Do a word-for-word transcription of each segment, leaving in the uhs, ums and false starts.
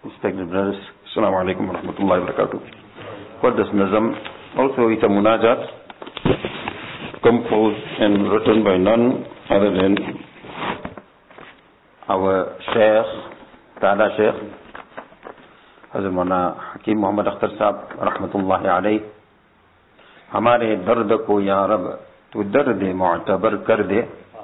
Respected brothers, Assalamu alaikum wa rahmatullahi wa barakatuh. What does Nazam? Also it's a munajat composed and written by none other than our Shaykh, Ta'ala Shaykh, Hazrat Maulana Hakim Muhammad Akhtar Sahab, rahmatullahi alayh. हमारे दर्द को या रब तू दर्द मुअतबर कर दे.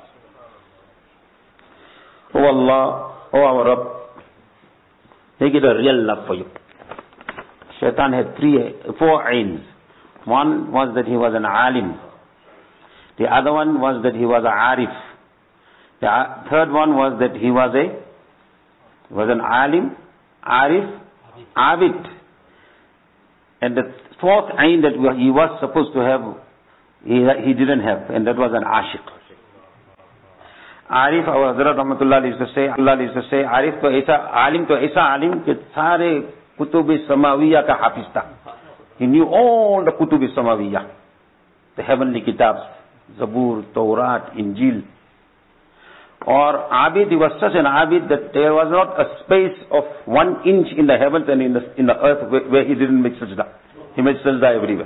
Oh Allah, oh our Rabb, make it a real love for you. Shaitan had three, four aims. One was that he was an alim. The other one was that he was a arif. The third one was that he was a was an alim, arif, abid. And the fourth aim that he was supposed to have, he, he didn't have, and that was an ashiq. Arif, our Hazrat Rahmatullah used to say, Allah used to say, Arif to aisa alim to aisa alim ke sare kutub-e samawiyya ka hafiz tha. He knew all the kutub-e samawiyya, the heavenly kitabs, Zabur, Tawrat, Injil. Or Abid, he was such an Abid that there was not a space of one inch in the heavens and in the, in the earth where, where he didn't make sajda. He made sajda everywhere.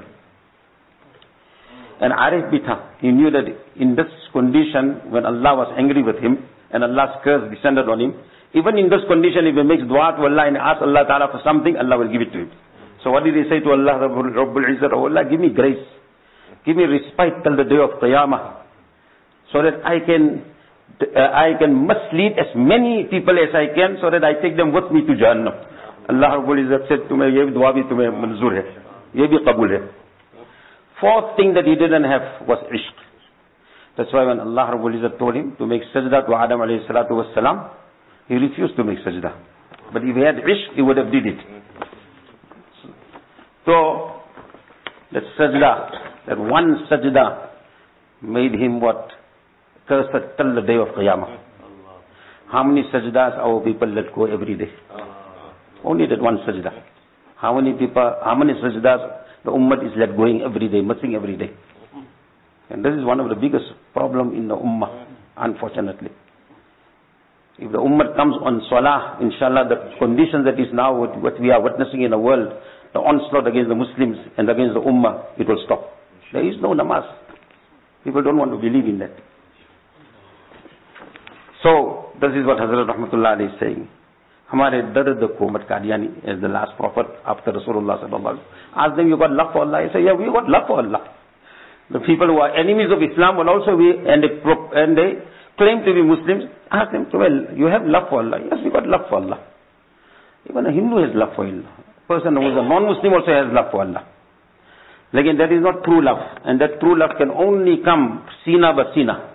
And Arif Bitha, he knew that in this condition, when Allah was angry with him and Allah's curse descended on him, even in this condition, if he makes dua to Allah and asks Allah Ta'ala for something, Allah will give it to him. So what did he say to Allah, Rabbul Izzat? Oh Allah, give me grace. Give me respite till the day of Qiyamah, so that I can, uh, I can mislead as many people as I can, so that I take them with me to Jahannam. Allah Rabbul Izzat said to me, ye dua bhi tumhe manzoor hai, ye bhi qabul hai. Fourth thing that he didn't have was ishq. That's why when Allah Rabbul Izzat told him to make sajda to Adam alayhi salatu was salam, he refused to make sajda. But if he had ishq, he would have did it. So, that sajda, that one sajda made him what? Cursed till the day of Qiyamah. How many sajdas our people let go every day? Only that one sajda. How many people, how many sajdas the ummah is let going every day, missing every day. And this is one of the biggest problem in the ummah, unfortunately. If the ummah comes on salah, inshallah, the condition that is now what we are witnessing in the world, the onslaught against the Muslims and against the ummah, it will stop. There is no namaz. People don't want to believe in that. So, this is what Hazrat Rahmatullah is saying. Hamare dard ko mat Qadiani, as the last prophet after Rasulullah sallallahu alaihi wasallam. Ask them, you got love for Allah? He say, yeah, we got love for Allah. The people who are enemies of Islam will also be, and they, and they claim to be Muslims. Ask them, well, you have love for Allah? Yes, we got love for Allah. Even a Hindu has love for Allah. A person who is a non-Muslim also has love for Allah. Again, that is not true love. And that true love can only come sina ba sina.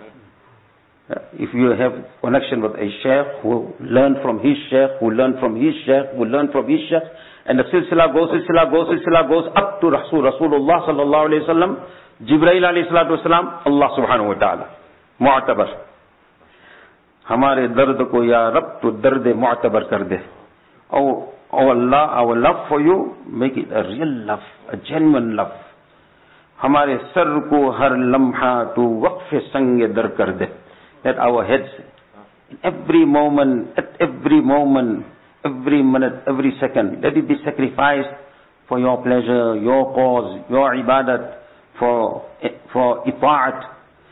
If you have connection with a sheikh who learned from his sheikh, who learned from his sheikh, who learned from his sheikh, and the silsila goes, silsila goes, silsila goes up to Rasul, Rasulullah sallallahu alayhi wa sallam, Jibreel alayhi salatu wasalam, Allah subhanahu wa ta'ala. Mu'tabar. Hamare dard ko ya Rab tu dard mu'tabar kar de. Oh, oh Allah, our love for you, make it a real love, a genuine love. Hamare sar ko har lamha tu waqf sange dar kar de. That our heads, in every moment, at every moment, every minute, every second, let it be sacrificed for your pleasure, your cause, your ibadat, for, for ita'at,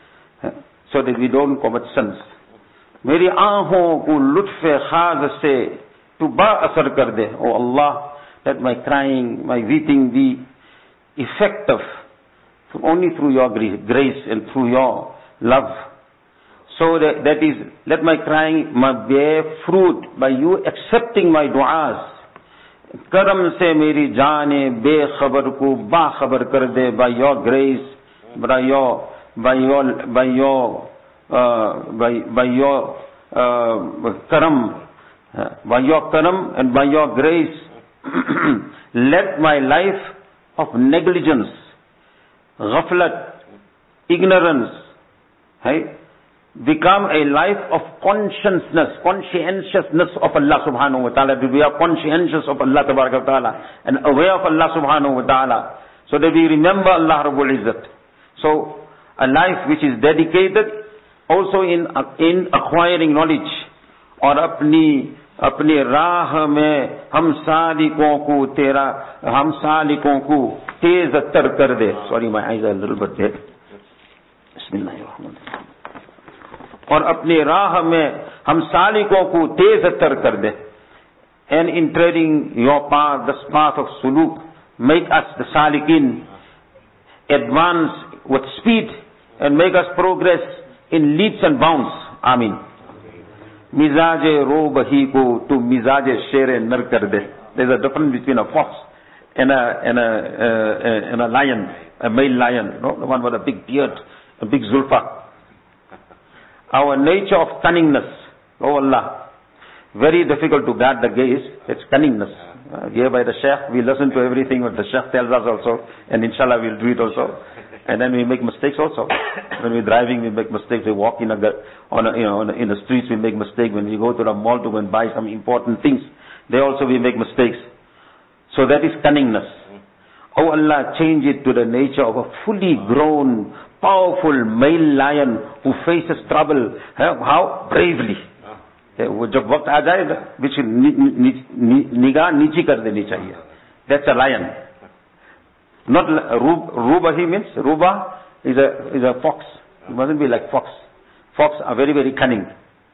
so that we don't commit sins. Meri aankhon ko lutf-e khaz se tu ba asar kar de. Oh Allah, let my crying, my weeping be effective only through your grace and through your love. So that, that is, let my crying may bear fruit by you accepting my du'as. Karam se meri jaane be khabar ko ba khabar kar de by your grace, by your, by your, by your, uh, by, by your uh, karam, uh, by your karam and by your grace, let my life of negligence, ghaflat, ignorance, hey, become a life of consciousness, conscientiousness of Allah subhanahu wa ta'ala, that we are conscientious of Allah tabaraka wa ta'ala and aware of Allah subhanahu wa ta'ala, so that we remember Allah Rabbul Izzat. So, a life which is dedicated also in, in acquiring knowledge, और अपनी अपनी राह में हम सालिकों को तेरा हम सालिकों को तेज तर कर दे। Sorry my eyes are little bit dead. बिस्मिल्लाह। और अपनी राह में हम सालिकों को तेज तर कर दे। And in treading your path the path of सुलूक मेक अस द सालिकिन advance with speed and make us progress in leaps and bounds. आमीन। मिजाजे रो बही को तू मिजाजे शेर नर कर दे। There is a difference between a fox and a and a uh, and a lion, a male lion, no, the one with a big beard, a big zulfa. Our nature of cunningness, oh Allah, very difficult to guard the gaze. It's cunningness. Uh, here by the Sheikh, we listen to everything what the Sheikh tells us also, and inshallah we'll do it also. And then we make mistakes also. When we're driving, we make mistakes. We walk in a, on a, you know, in the streets, we make mistakes. When we go to the mall to go and buy some important things, there also we make mistakes. So that is cunningness. Oh Allah, change it to the nature of a fully grown, powerful male lion who faces trouble. How? Bravely. वो जब वक्त आ जाए which निगाह नीची कर देनी चाहिए. That's a lion. Not ruba. He means ruba is a is a fox. It mustn't be like fox. Fox are very very cunning.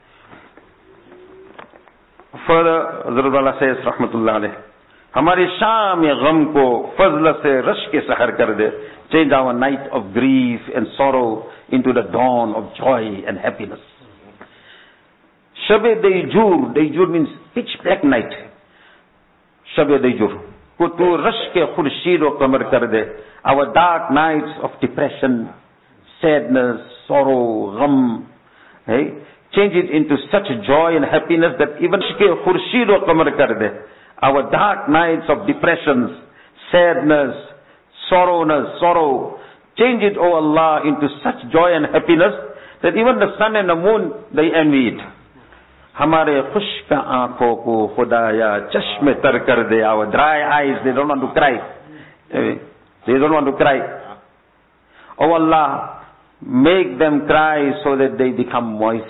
Further, Hazrat Allah says, Rahmatullah alayh, हमारे शाम गम को फजल से रश के सहर कर दे। Change our night of grief and sorrow into the dawn of joy and happiness. Shab दईजूर, दईजूर means pitch black night. शब दईजूर को तू rush के खुर्शीद व कमर कर दे। Our dark nights of depression, sadness, sorrow, gham, hey? Change it into such joy and happiness that even के खुर्शीद व कमर कर दे। Our dark nights of depressions, sadness, sorrowness, sorrow, change it, O Allah, into such joy and happiness that even the sun and the moon, they envy it. हमारे खुश्क आंखों को खुदाया चश्मे तर कर दे। Our dry eyes, they don't want to cry. They don't want to cry. O Allah, make them cry so that they become moist.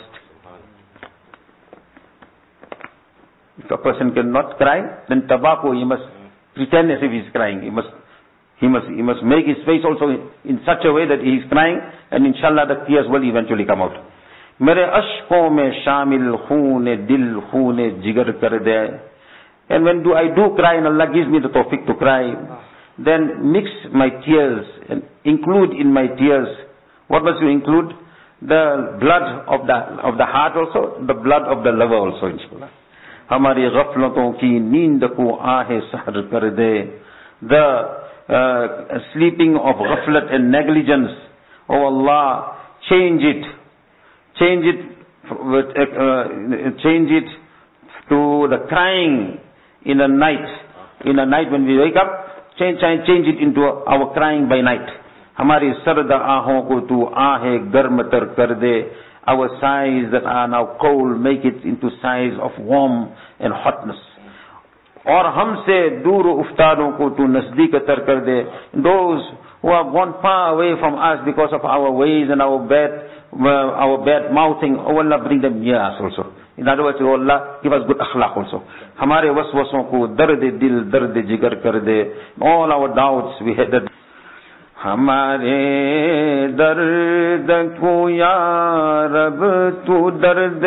If a person cannot cry, then tobacco, he must pretend as if he is crying. He must, he must, he must make his face also in, in such a way that he is crying, and inshallah the tears will eventually come out. मेरे अश्कों में शामिल खून दिल खून जिगर कर दे. And when do I do cry and Allah gives me the tawfiq to cry, then mix my tears and include in my tears, what must you include? The blood of the of the heart also, the blood of the lover also, inshallah. हमारी गफलतों की नींद को आहे सहर कर दे. The uh, sleeping of ghaflat and negligence, oh Allah, change it, change it, uh, change it to the crying in the night. In the night when we wake up, change change it into our crying by night. हमारी सर्द आहों को तू आहे गर्म तर कर दे. Our sighs that are now cold, make it into sighs of warm and hotness. और हमसे दूर उफ्तारों को तू नजदीक तर कर दे. Those who have gone far away from us because of our ways and our bad, uh, our bad mouthing, oh Allah, bring them near us also. In other words, oh Allah, give us good akhlaq also. हमारे वसवसों को दर्द दिल दर्द जिगर कर दे. All our doubts we had that. हमारे दर्द को या रब तू दर्द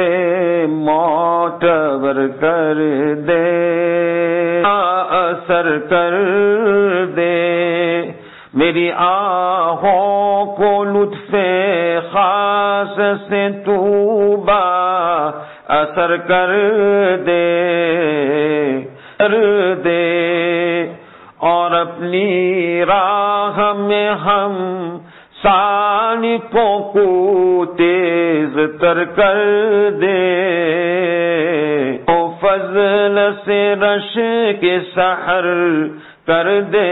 मोटवर कर दे. असर कर दे मेरी आहों को लुत्फ़े खास से तू बा असर कर दे कर दे. और अपनी राह में हम सानिकों को तेज तर कर दे. ओ फजल से रश के सहर कर दे.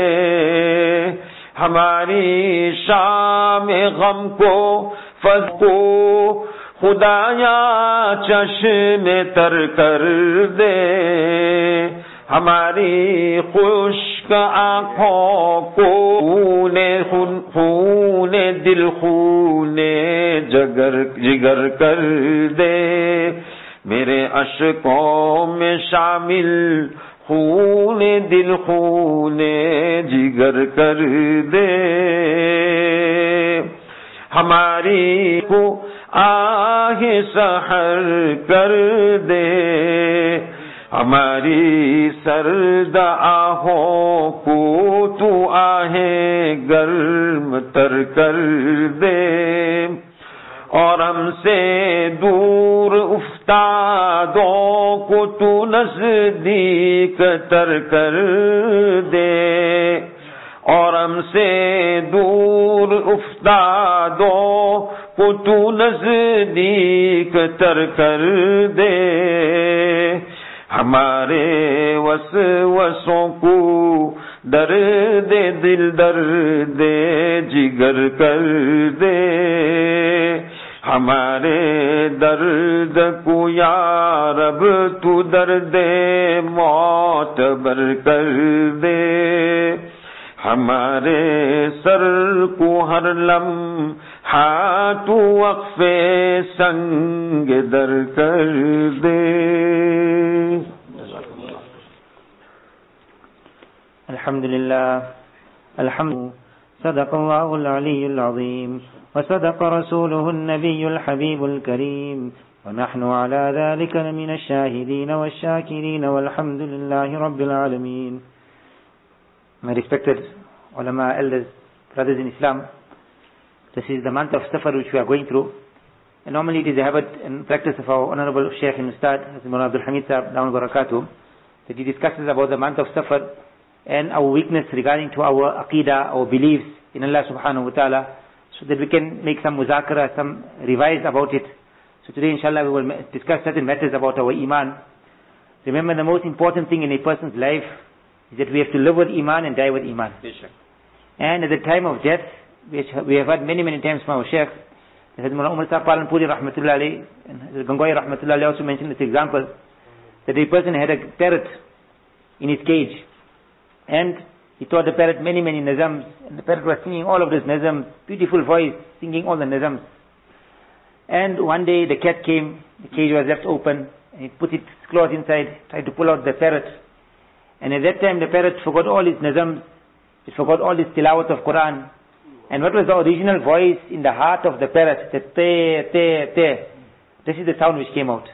हमारी शाम गम को फज को खुदाया चश्मे तर कर दे. हमारी खुश्क आँखों को खूने खूने दिल खूने जगर जिगर कर दे. मेरे अशकों में शामिल खूने दिल खूने जिगर कर दे, हमारी को आहे सहर कर दे, हमारी सर्द आहों को तू आहे गर्म तर कर दे, और हमसे दूर उफ्तादों को तू नजदीक तर कर दे, और हमसे दूर उफ्तादों को तू नजदीक तर कर दे, हमारे वसवसों को दर्द दिल दर्द जिगर कर दे, हमारे दर्द को या रब तू दर्द मौत बर कर दे, हमारे सर को हर लम्हा तू वक्फे संग दर कर दे। अल्हम्दुलिल्लाह अल्हम्दु सदक़ल्लाहुल अलीयुल अज़ीम व सदक़ रसूलुहुन नबियुल हबीबुल करीम व नहनु अला ज़ालिका मिनश शाहिदीन वश्शाकिरीन वल्हम्दुलिल्लाहि रब्बिल आलमीन। My respected ulama, elders, brothers in Islam, this is the month of Safar which we are going through. And normally it is a habit and practice of our Honorable Shaykh and Ustad, Mawlana Abdul Hamid Sahib, Dawn Barakatuh, that he discusses about the month of Safar and our weakness regarding to our aqidah, our beliefs in Allah subhanahu wa ta'ala, so that we can make some muzakara, some revise about it. So today inshallah we will discuss certain matters about our iman. Remember, the most important thing in a person's life is that we have to live with iman and die with iman. And at the time of death, which we have heard many many times from our Shaykh, that Mullah Umar Sahib Palanpuri rahmatullah alayhi and Gangoy rahmatullah alayhi also mentioned this example, that a person had a parrot in his cage, and he taught the parrot many many nizams, and the parrot was singing all of these nizams, beautiful voice, singing all the nizams. And one day the cat came, the cage was left open, and he put its claws inside, tried to pull out the parrot. And at that time the parrot forgot all his nizams, it forgot all his tilawat of Quran. And what was the original voice in the heart of the parrot? The te, te, te. This is the sound which came out.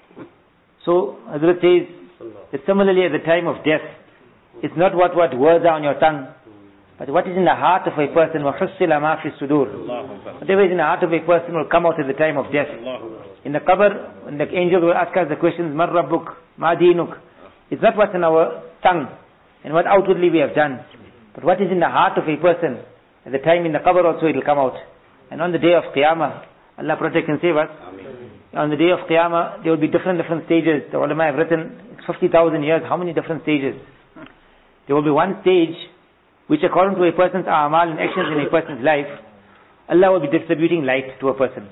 So Hazrat says that similarly at the time of death, it's not what, what words are on your tongue, but what is in the heart of a person. وَحُصِّلَ مَا فِي الصُّدُورِ. Whatever is in the heart of a person will come out at the time of death. In the qabr, when the angel will ask us the questions, مَنْ رَبُّكَ مَا دِينُكَ. It's not what's in our tongue and what outwardly we have done, but what is in the heart of a person. At the time in the qabr also it will come out. And on the day of Qiyamah, Allah protect and save us. Amen. On the day of Qiyamah, there will be different different stages. The ulama have written fifty thousand years, how many different stages? There will be one stage which according to a person's a'mal and actions in a person's life, Allah will be distributing light to a person.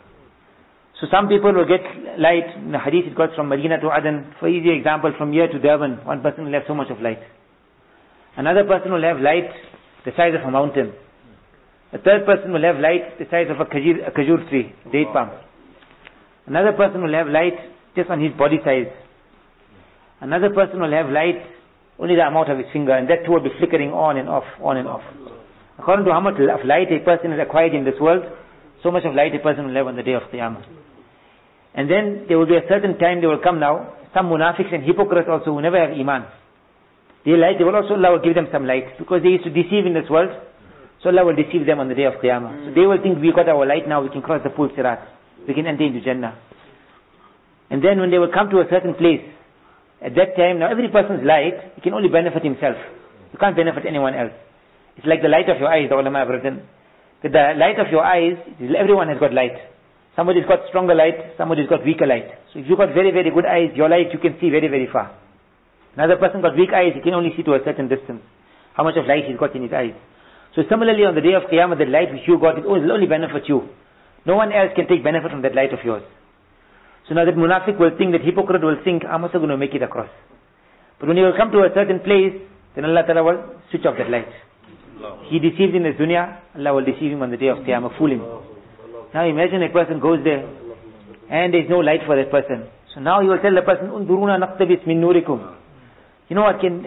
So some people will get light. In the hadith it got from Medina to Aden. For easy example, from here to Durban, one person will have so much of light. Another person will have light the size of a mountain. A third person will have light the size of a kajir, a kajur tree, date palm. Another person will have light just on his body size. Another person will have light only the amount of his finger, and that too will be flickering on and off, on and off. According to how much of light a person has acquired in this world, so much of light a person will have on the day of Qiyamah. And then there will be a certain time they will come now, some munafiqs and hypocrites also who never have iman. They light, they will also, Allah will give them some light, because they used to deceive in this world, so Allah will deceive them on the day of Qiyamah. Mm. So they will think we got our light now, we can cross the pool Sirat, we can enter into Jannah. And then when they will come to a certain place, at that time, now every person's light, he can only benefit himself. You can't benefit anyone else. It's like the light of your eyes, the ulama have written. That the light of your eyes, everyone has got light. Somebody's got stronger light, somebody's got weaker light. So if you've got very, very good eyes, your light you can see very, very far. Another person got weak eyes, he can only see to a certain distance. How much of light he's got in his eyes. So similarly on the day of Qiyamah, the light which you got, it will only benefit you. No one else can take benefit from that light of yours. So now that munafiq will think, that hypocrite will think, I'm also going to make it across. But when you will come to a certain place, then Allah Ta'ala will switch off that light. He deceived in this dunya, Allah will deceive him on the day of Qiyamah, fool him. Now imagine a person goes there, and there is no light for that person. So now he will tell the person, Unduruna naqtabis min nurikum. You know what, can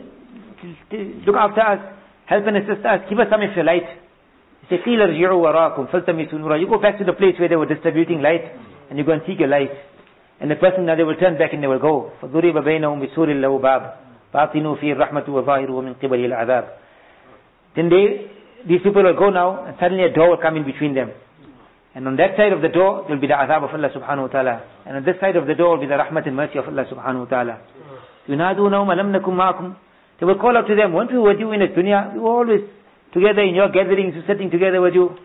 look after us, help and assist us, give us some of your light. He said, Qila rji'u waraakum faltamisu nura. You go back to the place where they were distributing light, and you go and seek your light. And the person, now they will turn back and they will go. فَضُرِبَ بَيْنَهُمْ بِسُورٍ لَهُ بَابٍ بَاطِنُهُ فِيهِ الرَّحْمَةُ وَظَاهِرُهُ مِنْ قِبَلِهِ الْعَذَابِ. Then they, these people will go now, and suddenly a door will come in between them. And on that side of the door, there will be the azab of Allah subhanahu wa ta'ala. And on this side of the door will be the rahmat and mercy of Allah subhanahu wa ta'ala. يُنَادُونَهُمْ أَلَمْ نَكُمْ مَعَكُمْ. They will call out to them, weren't we with you in the dunya? We were always together in your gatherings, sitting together with you.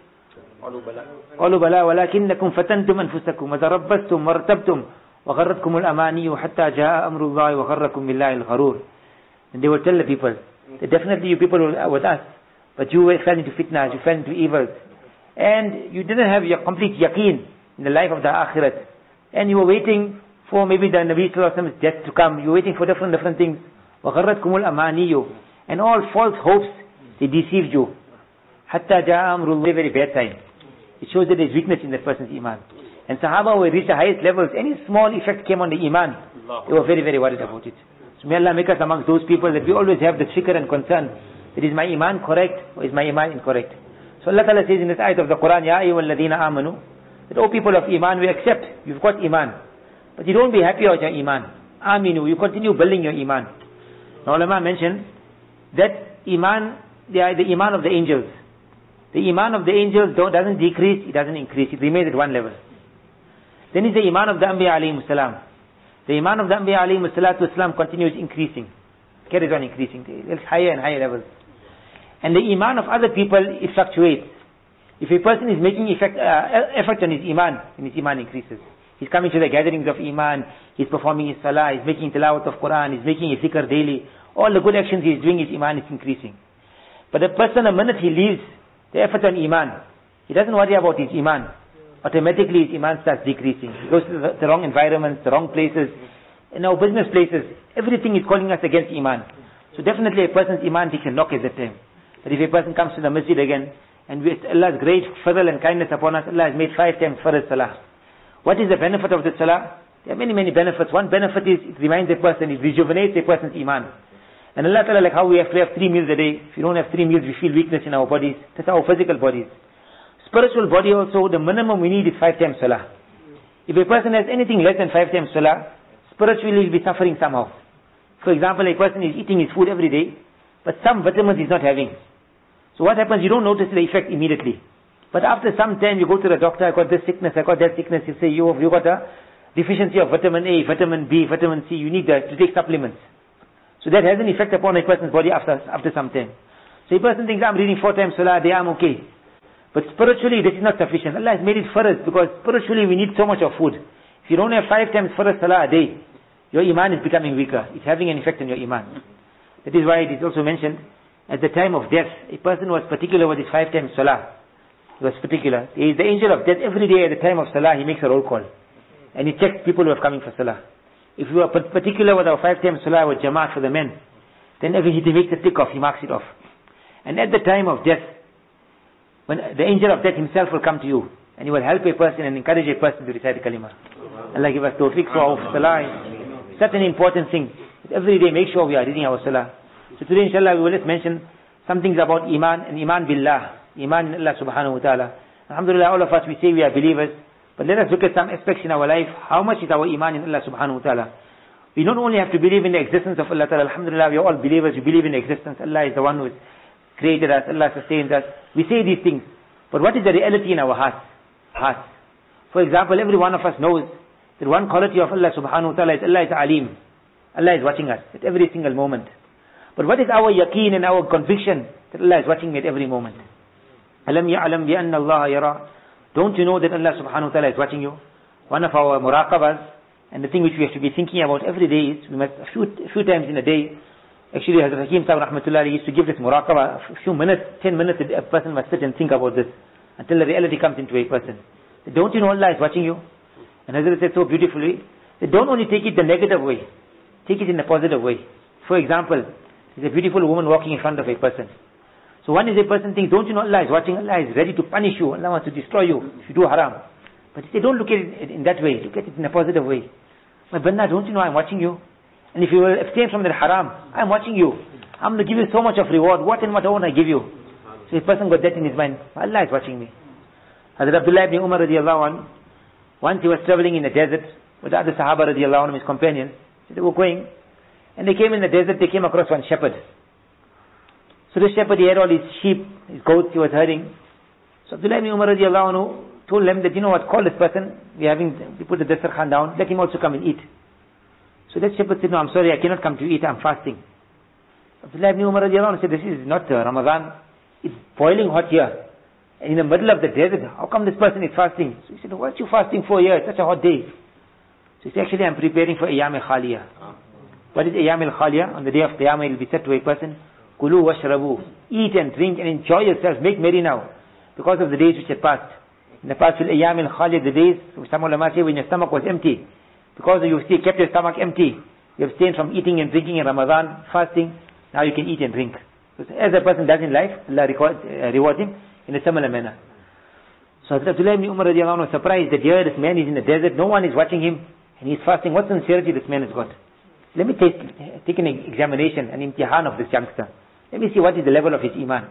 قَالُوا بَلَا وَلَكِنَّكُمْ فَتَنْتُمْ أَنفُسَكُمْ وَتَرَبَّسْتُمْ وَارْتَبْتُمْ وَغَرَّتْكُمُ الْأَمَانِيُّ حَتَّى جَاءَ أَمْرُ اللَّهِ وَغَرَّكُمْ بِاللَّهِ الْغَرُورِ. And they will tell the people that definitely you people were with us, but you fell into fitnas, you fell into evils, and you didn't have your complete yaqeen in the life of the akhirat, and you were waiting for maybe the Nabi Sallallahu Alaihi Wasallam's death to come, you were waiting for different different things. وَغَرَّتْكُمُ الْأَمَانِيُّ. And all false hopes, they deceived you. حَتَّى جَاءَ أَمْرُ اللَّهِ. Very bad time. It shows that there is weakness in the person's iman. And Sahaba, who reached the highest levels, any small effect came on the iman, they were very, very worried about it. So may Allah make us amongst those people that we always have the fikr and concern, that is my iman correct or is my iman incorrect. So Allah Ta'ala says in this ayat of the Quran, Ya ayyuhal ladhina amanu, that all people of iman, we accept, you've got iman, but you don't be happy about your iman. Aminu, you continue building your iman. Now ulama mentioned that iman, the, the iman of the angels, the iman of the angels doesn't decrease, it doesn't increase, it remains at one level. Then is the iman of the Anbiya alayhi salam. The iman of the Anbiya alayhi salatu wasalam continues increasing, carries on increasing, it's higher and higher levels. And the iman of other people, it fluctuates. If a person is making effect, uh, effort on his iman, then his iman increases. He's coming to the gatherings of iman, he's performing his salah, he's making tilawat of Quran, he's making a zikr daily. All the good actions he's doing, his iman is increasing. But the person, the minute he leaves the effort on iman, he doesn't worry about his iman. Automatically his iman starts decreasing. He goes to the, the wrong environments, the wrong places. In our business places, everything is calling us against iman. So definitely a person's iman takes a knock at that time. But if a person comes to the masjid again, and with Allah's great fadl and kindness upon us, Allah has made five times farz salah. What is the benefit of the salah? There are many, many benefits. One benefit is it reminds a person, it rejuvenates a person's iman. And Allah Ta'ala, like how we have to have three meals a day. If you don't have three meals, we feel weakness in our bodies. That's our physical bodies. Spiritual body also, the minimum we need is five times salah. If a person has anything less than five times salah, spiritually he'll be suffering somehow. For example, a person is eating his food every day, but some vitamins he's not having. So what happens? You don't notice the effect immediately. But after some time, you go to the doctor, I got this sickness, I got that sickness. You say, you you got a deficiency of vitamin A, vitamin B, vitamin C. You need that to take supplements. So that has an effect upon a person's body after after some time. So a person thinks, I'm reading four times salah a day, I'm okay. But spiritually, this is not sufficient. Allah has made it farz because spiritually we need so much of food. If you don't have five times farz salah a day, your iman is becoming weaker. It's having an effect on your iman. That is why it is also mentioned, at the time of death, a person was particular with his five times salah. He was particular. He is the angel of death. Every day at the time of salah, he makes a roll call. And he checks people who are coming for salah. If we are particular with our five times salah with Jamaat for the men, then every he makes a tick off, he marks it off. And at the time of death, when the angel of death himself will come to you, and he will help a person and encourage a person to recite the kalima. Allah give us tawfiq for our salah. Such an important thing. Every day make sure we are reading our salah. So today inshallah we will just mention some things about iman and iman billah. Iman in Allah subhanahu wa ta'ala. Alhamdulillah, all of us we say we are believers. But let us look at some aspects in our life. How much is our iman in Allah subhanahu wa ta'ala? We don't only have to believe in the existence of Allah ta'ala. Alhamdulillah, we are all believers. We believe in the existence. Allah is the one who has created us. Allah sustains us. We say these things. But what is the reality in our hearts? Hearts. For example, every one of us knows that one quality of Allah subhanahu wa ta'ala is Allah is alim. Allah is watching us at every single moment. But what is our yaqeen and our conviction that Allah is watching me at every moment? Alam ya'lam bi anna Allah yara. Don't you know that Allah subhanahu wa ta'ala is watching you? One of our muraqabas, and the thing which we have to be thinking about every day is, we must, a few, a few times in a day, actually Hazrat Hakim Sahib rahmatullah used to give this muraqabah, a few minutes, ten minutes a person must sit and think about this, until the reality comes into a person. Don't you know Allah is watching you? And Hazrat said so beautifully, that don't only take it the negative way, take it in a positive way. For example, there's a beautiful woman walking in front of a person. So one is a person thinks, don't you know Allah is watching, Allah is ready to punish you, Allah wants to destroy you if you do haram. But he said, don't look at it in that way, look at it in a positive way. My banda, don't you know I'm watching you? And if you will abstain from the haram, I'm watching you. I'm going to give you so much of reward. What and what don't I give you? So this person got that in his mind. Allah is watching me. Hazrat Abdullah ibn Umar radiallahu anhu, once he was traveling in the desert with the other Sahaba radiallahu anhu, his companions. So they were going, and they came in the desert, they came across one shepherd. So the shepherd, he had all his sheep, his goats, he was herding. So Abdullah ibn Umar radiallahu anhu told them that, you know what, call this person, we having, we put the dastarkhan down, let him also come and eat. So that shepherd said, no, I'm sorry, I cannot come to eat, I'm fasting. Abdullah ibn Umar radiallahu anhu said, this is not uh, Ramadan, it's boiling hot here. And in the middle of the desert, how come this person is fasting? So he said, what are you fasting for here? It's such a hot day. So he said, actually I'm preparing for Ayyam al-Khaliyah. What is Ayyam al-Khaliyah? On the day of Qiyamah it will be said to a person, Kulu washrabu, eat and drink and enjoy yourself, make merry now, because of the days which had passed. In the past, Ayyam al-Khaliyah, the days, some ulama say when your stomach was empty, because you still kept your stomach empty, you abstained from eating and drinking in Ramadan, fasting, now you can eat and drink. So as a person does in life, Allah record, uh, reward him in a similar manner. So Hazrat Abdullah ibn Umar radiallahu anhu was surprised that here this man is in the desert, no one is watching him, and he's fasting. What sincerity this man has got. Let me take, take an examination, an imtihan of this youngster. Let me see what is the level of his iman.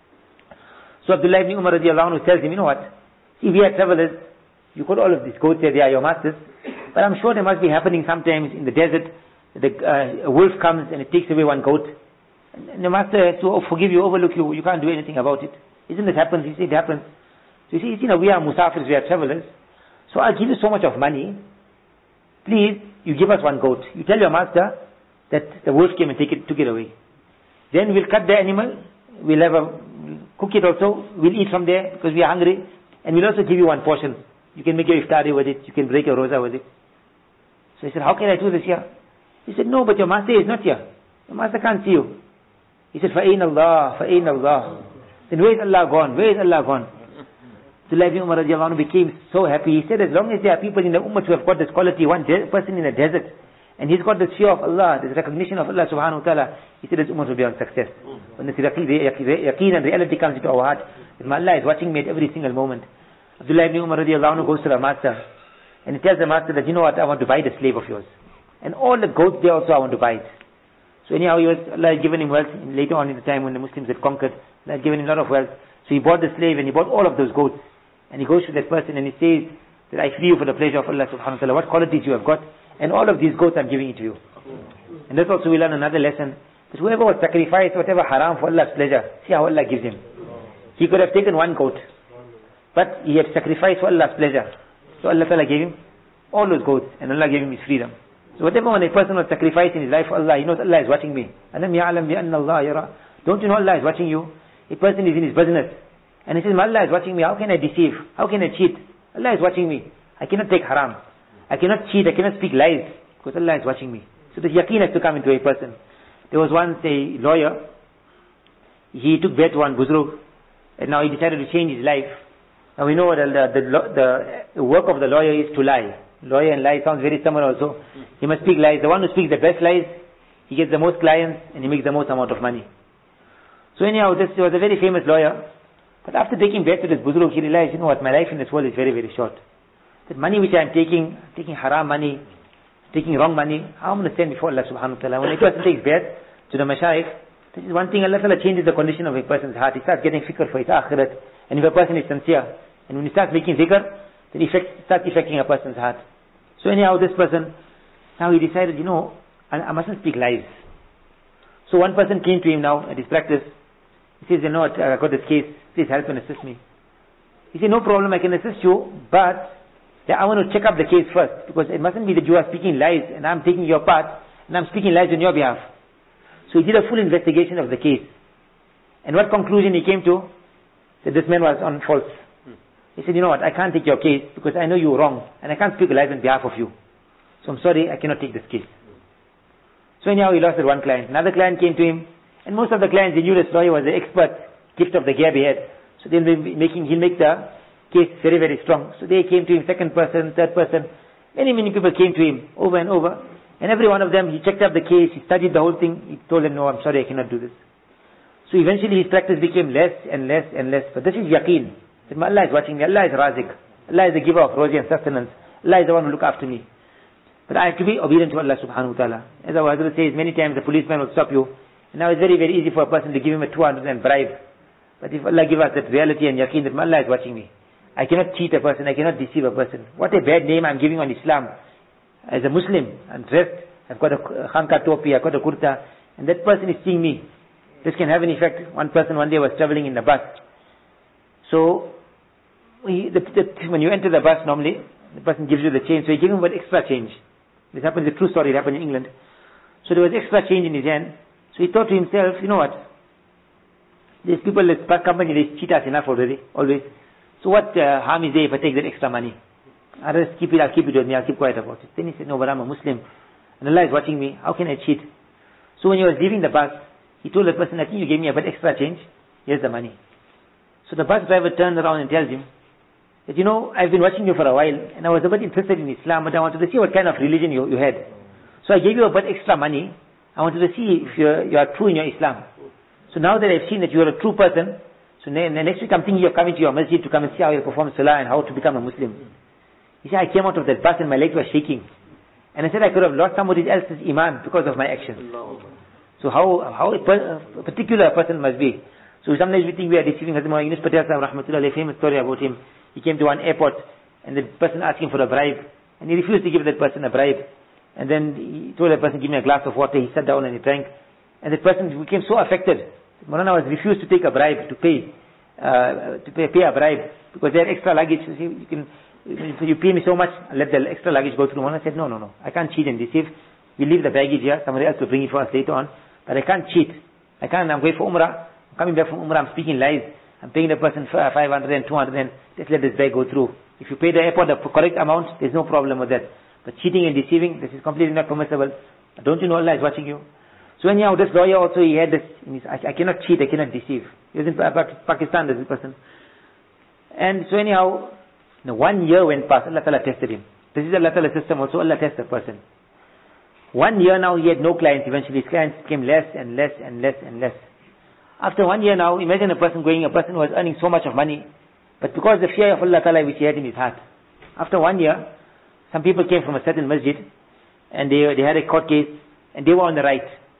So Abdullah ibn Umar radiallahu anhu tells him, you know what, see, we are travelers, you got all of these goats there, they are your masters, but I'm sure there must be happening sometimes in the desert, the, uh, a wolf comes and it takes away one goat, and the master has to forgive you, overlook you, you can't do anything about it. Isn't it happens? He said, it happens. So you see, you know, we are musafirs, we are travelers, so I'll give you so much of money, please, you give us one goat. You tell your master that the wolf came and take it, took it away. Then we'll cut the animal, we'll have a, cook it also, we'll eat from there because we are hungry, and we'll also give you one portion. You can make your iftari with it, you can break your roza with it. So he said, how can I do this here? He said, no, but your master is not here. Your master can't see you. He said, فَأَيْنَ اللَّهِ فَأَيْنَ اللَّهِ Then where is Allah gone? Where is Allah gone? Abdullah ibn Umar radiallahu anhu became so happy. He said, as long as there are people in the ummah who have got this quality, one de- person in a desert, and he's got this fear of Allah, this recognition of Allah subhanahu wa ta'ala, he said his ummah will be on success. When this yaqeen and reality comes into our heart, that my Allah is watching me at every single moment. Abdullah ibn Umar radiallahu anhu goes to the master, and he tells the master that, you know what, I want to buy the slave of yours. And all the goats there also I want to buy it. So anyhow, he was, Allah had given him wealth. Later on in the time when the Muslims had conquered, Allah had given him a lot of wealth. So he bought the slave and he bought all of those goats. And he goes to that person and he says that I free you for the pleasure of Allah subhanahu wa ta'ala. What qualities you have got, and all of these goats I'm giving it to you. And that's also we learn another lesson, that whoever will sacrifice whatever haram for Allah's pleasure, see how Allah gives him. He could have taken one goat, but he had sacrificed for Allah's pleasure. So Allah ta'ala gave him all those goats, and Allah gave him his freedom. So whatever when a person will sacrifice in his life for Allah, he knows Allah is watching me. Alam ya'alam bi anna Allah yara. Don't you know Allah is watching you? A person is in his business, and he says, Allah is watching me, how can I deceive? How can I cheat? Allah is watching me. I cannot take haram. I cannot cheat, I cannot speak lies, because Allah is watching me. So this yaqeen has to come into a person. There was once a lawyer, he took bet to one buzrug, and now he decided to change his life. Now we know that the, the, the work of the lawyer is to lie. Lawyer and lie sounds very similar also. He must speak lies. The one who speaks the best lies, he gets the most clients, and he makes the most amount of money. So anyhow, this was a very famous lawyer. But after taking bet to this buzrug, he realized, you know what, my life in this world is very, very short. That money which I am taking, taking haram money, taking wrong money, how am I going to stand before Allah subhanahu wa ta'ala? When a person takes bet to the mashayikh, this is one thing, Allah ta'ala changes the condition of a person's heart. He starts getting fikr for his akhirat. And if a person is sincere, and when he starts making fikr, then it starts affecting a person's heart. So anyhow, this person, now he decided, you know, I, I mustn't speak lies. So one person came to him now at his practice. He says, you know what, I got this case, please help and assist me. He said, no problem, I can assist you, but I want to check up the case first, because it mustn't be that you are speaking lies and I'm taking your part and I'm speaking lies on your behalf. So he did a full investigation of the case. And what conclusion he came to? That this man was on false. He said, you know what, I can't take your case because I know you're wrong and I can't speak lies on behalf of you. So I'm sorry, I cannot take this case. So anyhow, he lost that one client. Another client came to him, and most of the clients, they knew this lawyer was the expert, gift of the gab he had. So they'll be making, he'll make the case very, very strong. So they came to him, second person, third person. Many, many people came to him over and over. And every one of them, he checked up the case, he studied the whole thing. He told them, no, I'm sorry, I cannot do this. So eventually his practice became less and less and less. But this is yaqeen. That Allah is watching me, Allah is razik. Allah is the giver of rosy and sustenance. Allah is the one who look after me. But I have to be obedient to Allah subhanahu wa ta'ala. As our Hazrat says, many times the policeman will stop you. And now it's very, very easy for a person to give him a two hundred and bribe. But if Allah give us that reality and yaqeen that Allah is watching me, I cannot cheat a person, I cannot deceive a person. What a bad name I'm giving on Islam. As a Muslim, I'm dressed, I've got a khanka topi, I've got a kurta, and that person is seeing me. This can have an effect. One person one day was traveling in the bus. So, we, the, the, when you enter the bus normally, the person gives you the change, so he gave him an extra change. This happened, it's a true story, it happened in England. So there was extra change in his hand. So he thought to himself, you know what, these people, this bus company, they cheat us enough already, always. So what uh, harm is there if I take that extra money? I'll just keep it, I'll keep it with me, I'll keep quiet about it. Then he said, no, but I'm a Muslim, and Allah is watching me, how can I cheat? So when he was leaving the bus, he told the person, I think you gave me a bit extra change, here's the money. So the bus driver turned around and tells him, that you know, I've been watching you for a while, and I was a bit interested in Islam, but I wanted to see what kind of religion you, you had. So I gave you a bit extra money, I wanted to see if you're, you are true in your Islam. So now that I've seen that you are a true person, so ne- next week I'm thinking you're coming to your masjid to come and see how you perform salah and how to become a Muslim. He said, I came out of that bus and my legs were shaking. And I said I could have lost somebody else's iman because of my actions. So how how a, per, a particular person must be. So sometimes we think we are deceiving. Hazrat Yunus Patel Sahib Rahmatullah, a famous story about him. He came to one airport and the person asked him for a bribe. And he refused to give that person a bribe. And then he told that person, give me a glass of water. He sat down and he drank. And the person became so affected. Maulana was refused to take a bribe, to pay, uh, to pay, pay a bribe, because they had extra luggage. You, see, you can, you pay me so much, I'll let the extra luggage go through. Maulana said, no, no, no, I can't cheat and deceive. We leave the baggage here, somebody else will bring it for us later on. But I can't cheat. I can't, I'm going for Umrah, I'm coming back from Umrah, I'm speaking lies. I'm paying the person five hundred and two hundred and just let this bag go through. If you pay the airport the correct amount, there's no problem with that. But cheating and deceiving, this is completely not permissible. Don't you know Allah is watching you? So anyhow, this lawyer also, he had this, I, I cannot cheat, I cannot deceive. He was in Pakistan, this person. And so anyhow, you know, one year went past, Allah Ta'ala tested him. This is Allah Ta'ala system also, Allah tests the person. One year now, he had no clients. Eventually his clients became less and less and less and less. After one year now, imagine a person going, a person who was earning so much of money, but because the fear of Allah Ta'ala which he had in his heart. After one year, some people came from a certain masjid, and they, they had a court case, and they were on the right.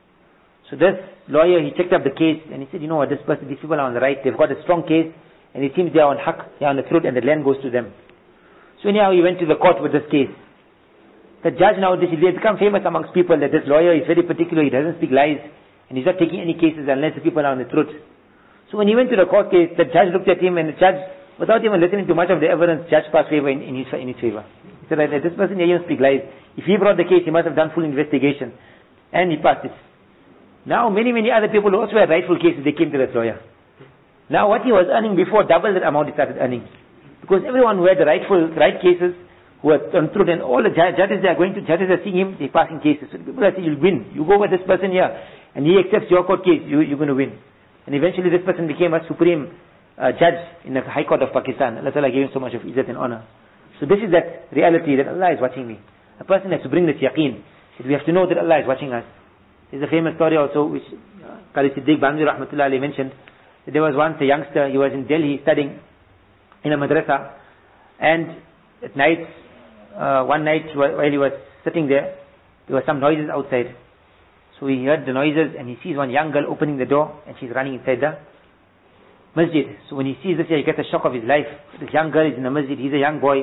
So this lawyer, he checked up the case, and he said, you know what, this person, these people are on the right, they've got a strong case, and it seems they are on haq, they are on the truth, and the land goes to them. So anyhow, he went to the court with this case. The judge now, this, they become famous amongst people that this lawyer is very particular, he doesn't speak lies, and he's not taking any cases unless the people are on the truth. So when he went to the court case, the judge looked at him, and the judge, without even listening to much of the evidence, judge passed favor in, in, his, in his favor. He said, this person here doesn't speak lies. If he brought the case, he must have done full investigation. And he passed it. Now many, many other people who also had rightful cases, they came to that lawyer. Now what he was earning before, double that amount he started earning. Because everyone who had the rightful, right cases, who had gone through, and all the judges, they are going to, judges are seeing him, they're passing cases. So the people are saying, you'll win. You go with this person here, and he accepts your court case, you, you're going to win. And eventually this person became a supreme uh, judge in the High Court of Pakistan. Allah Ta'ala gave him so much of izzat and honor. So this is that reality that Allah is watching me. A person has to bring this yaqeen, that we have to know that Allah is watching us. There's a famous story also which uh, Qari Siddiq Bangi Rahmatullah Ali mentioned. That there was once a youngster, he was in Delhi studying in a madrasa, and at night, uh, one night while he was sitting there, there were some noises outside. So he heard the noises and he sees one young girl opening the door and she's running inside the masjid. So when he sees this, he gets a shock of his life. This young girl is in the masjid, he's a young boy,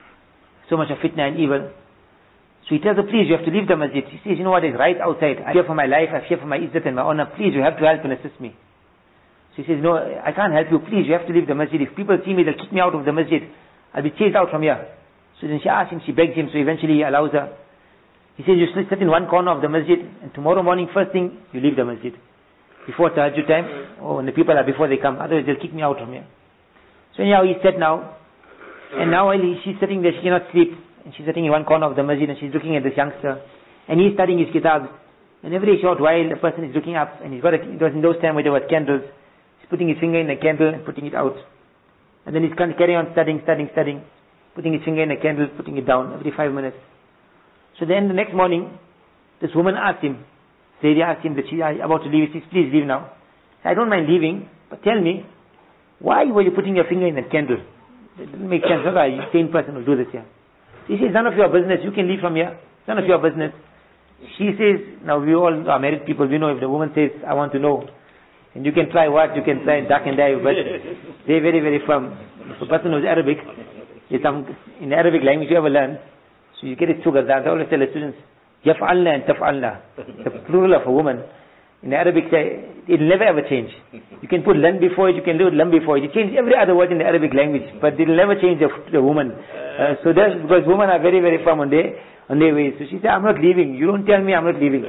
so much of fitna and evil. So he tells her, please, you have to leave the masjid. He says, you know what, it's right outside. I fear for my life, I fear for my izzat and my honor. Please, you have to help and assist me. So he says, no, I can't help you. Please, you have to leave the masjid. If people see me, they'll kick me out of the masjid. I'll be chased out from here. So then she asks him, she begs him, so eventually he allows her. He says, you sit in one corner of the masjid, and tomorrow morning, first thing, you leave the masjid. Before tahajjud time, oh, when the people are before they come, otherwise they'll kick me out from here. So anyhow, he said now, and now while he, she's sitting there, she cannot sleep. And she's sitting in one corner of the masjid and she's looking at this youngster. And he's studying his kitabs. And every short while the person is looking up and he's got a, it was in those times where there was candles. He's putting his finger in the candle and putting it out. And then he's carrying on studying, studying, studying. Putting his finger in the candle, putting it down every five minutes. So then the next morning, this woman asked him, Lady asked him that she's about to leave. He says, please leave now. I don't mind leaving, but tell me, why were you putting your finger in that candle? It doesn't make sense. Not a sane person will do this here. He says, none of your business, you can leave from here. It's none of your business. She says, now we all are married people, we know if the woman says, I want to know. And you can try what, you can try duck and dive, but they're very, very firm. If a person knows Arabic, it's some, in the Arabic language you ever learn, so you get it sugar. I always tell the students, yaf'alna and taf'alna. The plural of a woman. In the Arabic, it'll never ever change. You can put lan before it, you can do lam before it. You change every other word in the Arabic language, but it'll never change the, the woman. Uh, so that's because women are very, very firm on their, on their ways. So she said, I'm not leaving. You don't tell me I'm not leaving.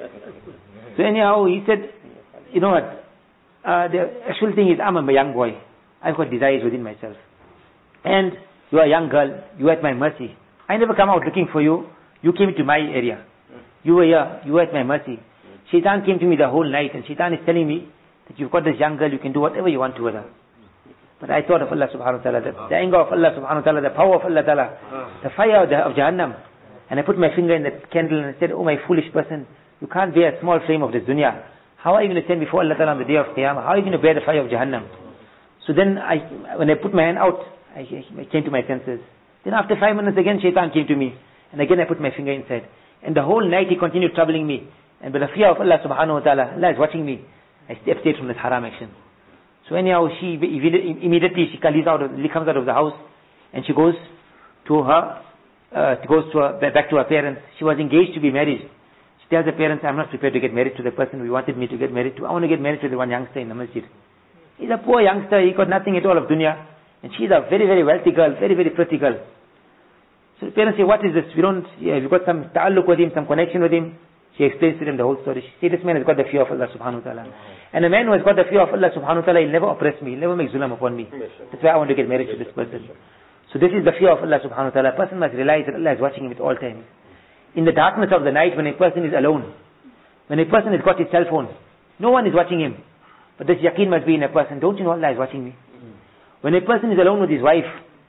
So anyhow, he said, you know what? Uh, the actual thing is, I'm a young boy. I've got desires within myself. And you are a young girl. You are at my mercy. I never come out looking for you. You came to my area. You were here. You were at my mercy. Shaitan came to me the whole night, and Shaitan is telling me that you've got this young girl, you can do whatever you want to her. But I thought of Allah subhanahu wa ta'ala, the, the anger of Allah subhanahu wa ta'ala, the power of Allah ta'ala, the fire of, the, of Jahannam. And I put my finger in the candle and I said, oh my foolish person, you can't bear a small flame of this dunya. How are you going to stand before Allah ta'ala on the day of Qiyamah? How are you going to bear the fire of Jahannam? So then, I, when I put my hand out, I, I came to my senses. Then after five minutes again, Shaitan came to me. And again I put my finger inside. And the whole night he continued troubling me. And by the fear of Allah subhanahu wa ta'ala, Allah is watching me. I abstained from this haram action. So anyhow, she immediately she comes out of, comes out of the house and she goes to her, uh, goes to her, back to her parents. She was engaged to be married. She tells her parents, I'm not prepared to get married to the person we wanted me to get married to. I want to get married to the one youngster in the masjid. He's a poor youngster, he got nothing at all of dunya. And she's a very, very wealthy girl, very, very pretty girl. So the parents say, what is this? We don't, yeah, we've got some ta'alluq with him, some connection with him. She explains to them the whole story. She said, this man has got the fear of Allah subhanahu wa ta'ala. And a man who has got the fear of Allah subhanahu wa ta'ala, he'll never oppress me, he'll never make zulam upon me. That's why I want to get married to this person. So this is the fear of Allah subhanahu wa ta'ala. A person must realize that Allah is watching him at all times. In the darkness of the night, when a person is alone, when a person has got his cell phone, no one is watching him. But this yaqeen must be in a person. Don't you know Allah is watching me? When a person is alone with his wife,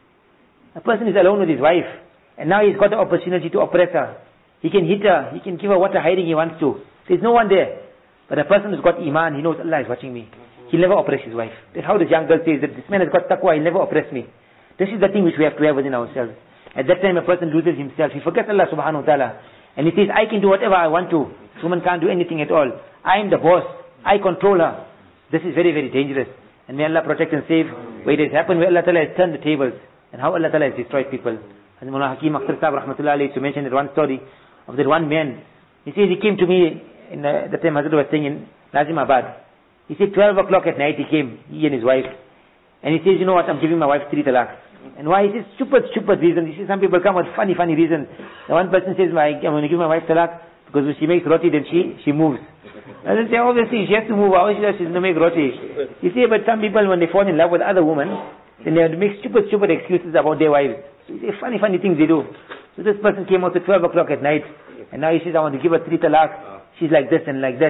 a person is alone with his wife, and now he's got the opportunity to oppress her. He can hit her, he can give her what a hiding he wants to. There's no one there. But a person who's got iman, he knows Allah is watching me. He'll never oppress his wife. That's how this young girl says that this man has got taqwa, he'll never oppress me. This is the thing which we have to have within ourselves. At that time a person loses himself. He forgets Allah subhanahu wa ta'ala. And he says, I can do whatever I want to. This woman can't do anything at all. I am the boss. I control her. This is very, very dangerous. And may Allah protect and save. Where it has happened, where Allah ta'ala has turned the tables. And how Allah ta'ala has destroyed people. And Mullah Hakim Akhtar Sahib rahmatullahi alayhi to mention that one story of that one man. He says he came to me in the, the time Hazrat was staying in Nazimabad. He said twelve o'clock at night he came, he and his wife. And he says, you know what, I'm giving my wife three talaq. And why? He says, stupid, stupid reason. He says, some people come with funny, funny reasons. The one person says, I'm going to give my wife talaq because when she makes roti, then she, she moves. And then say, obviously, she has to move. How is she she's going to make roti? You see, but some people, when they fall in love with other women, then they have to make stupid, stupid excuses about their wives. So you say, funny, funny things they do. So this person came out at twelve o'clock at night, and now he says, I want to give her three talaq. She's like this and like that.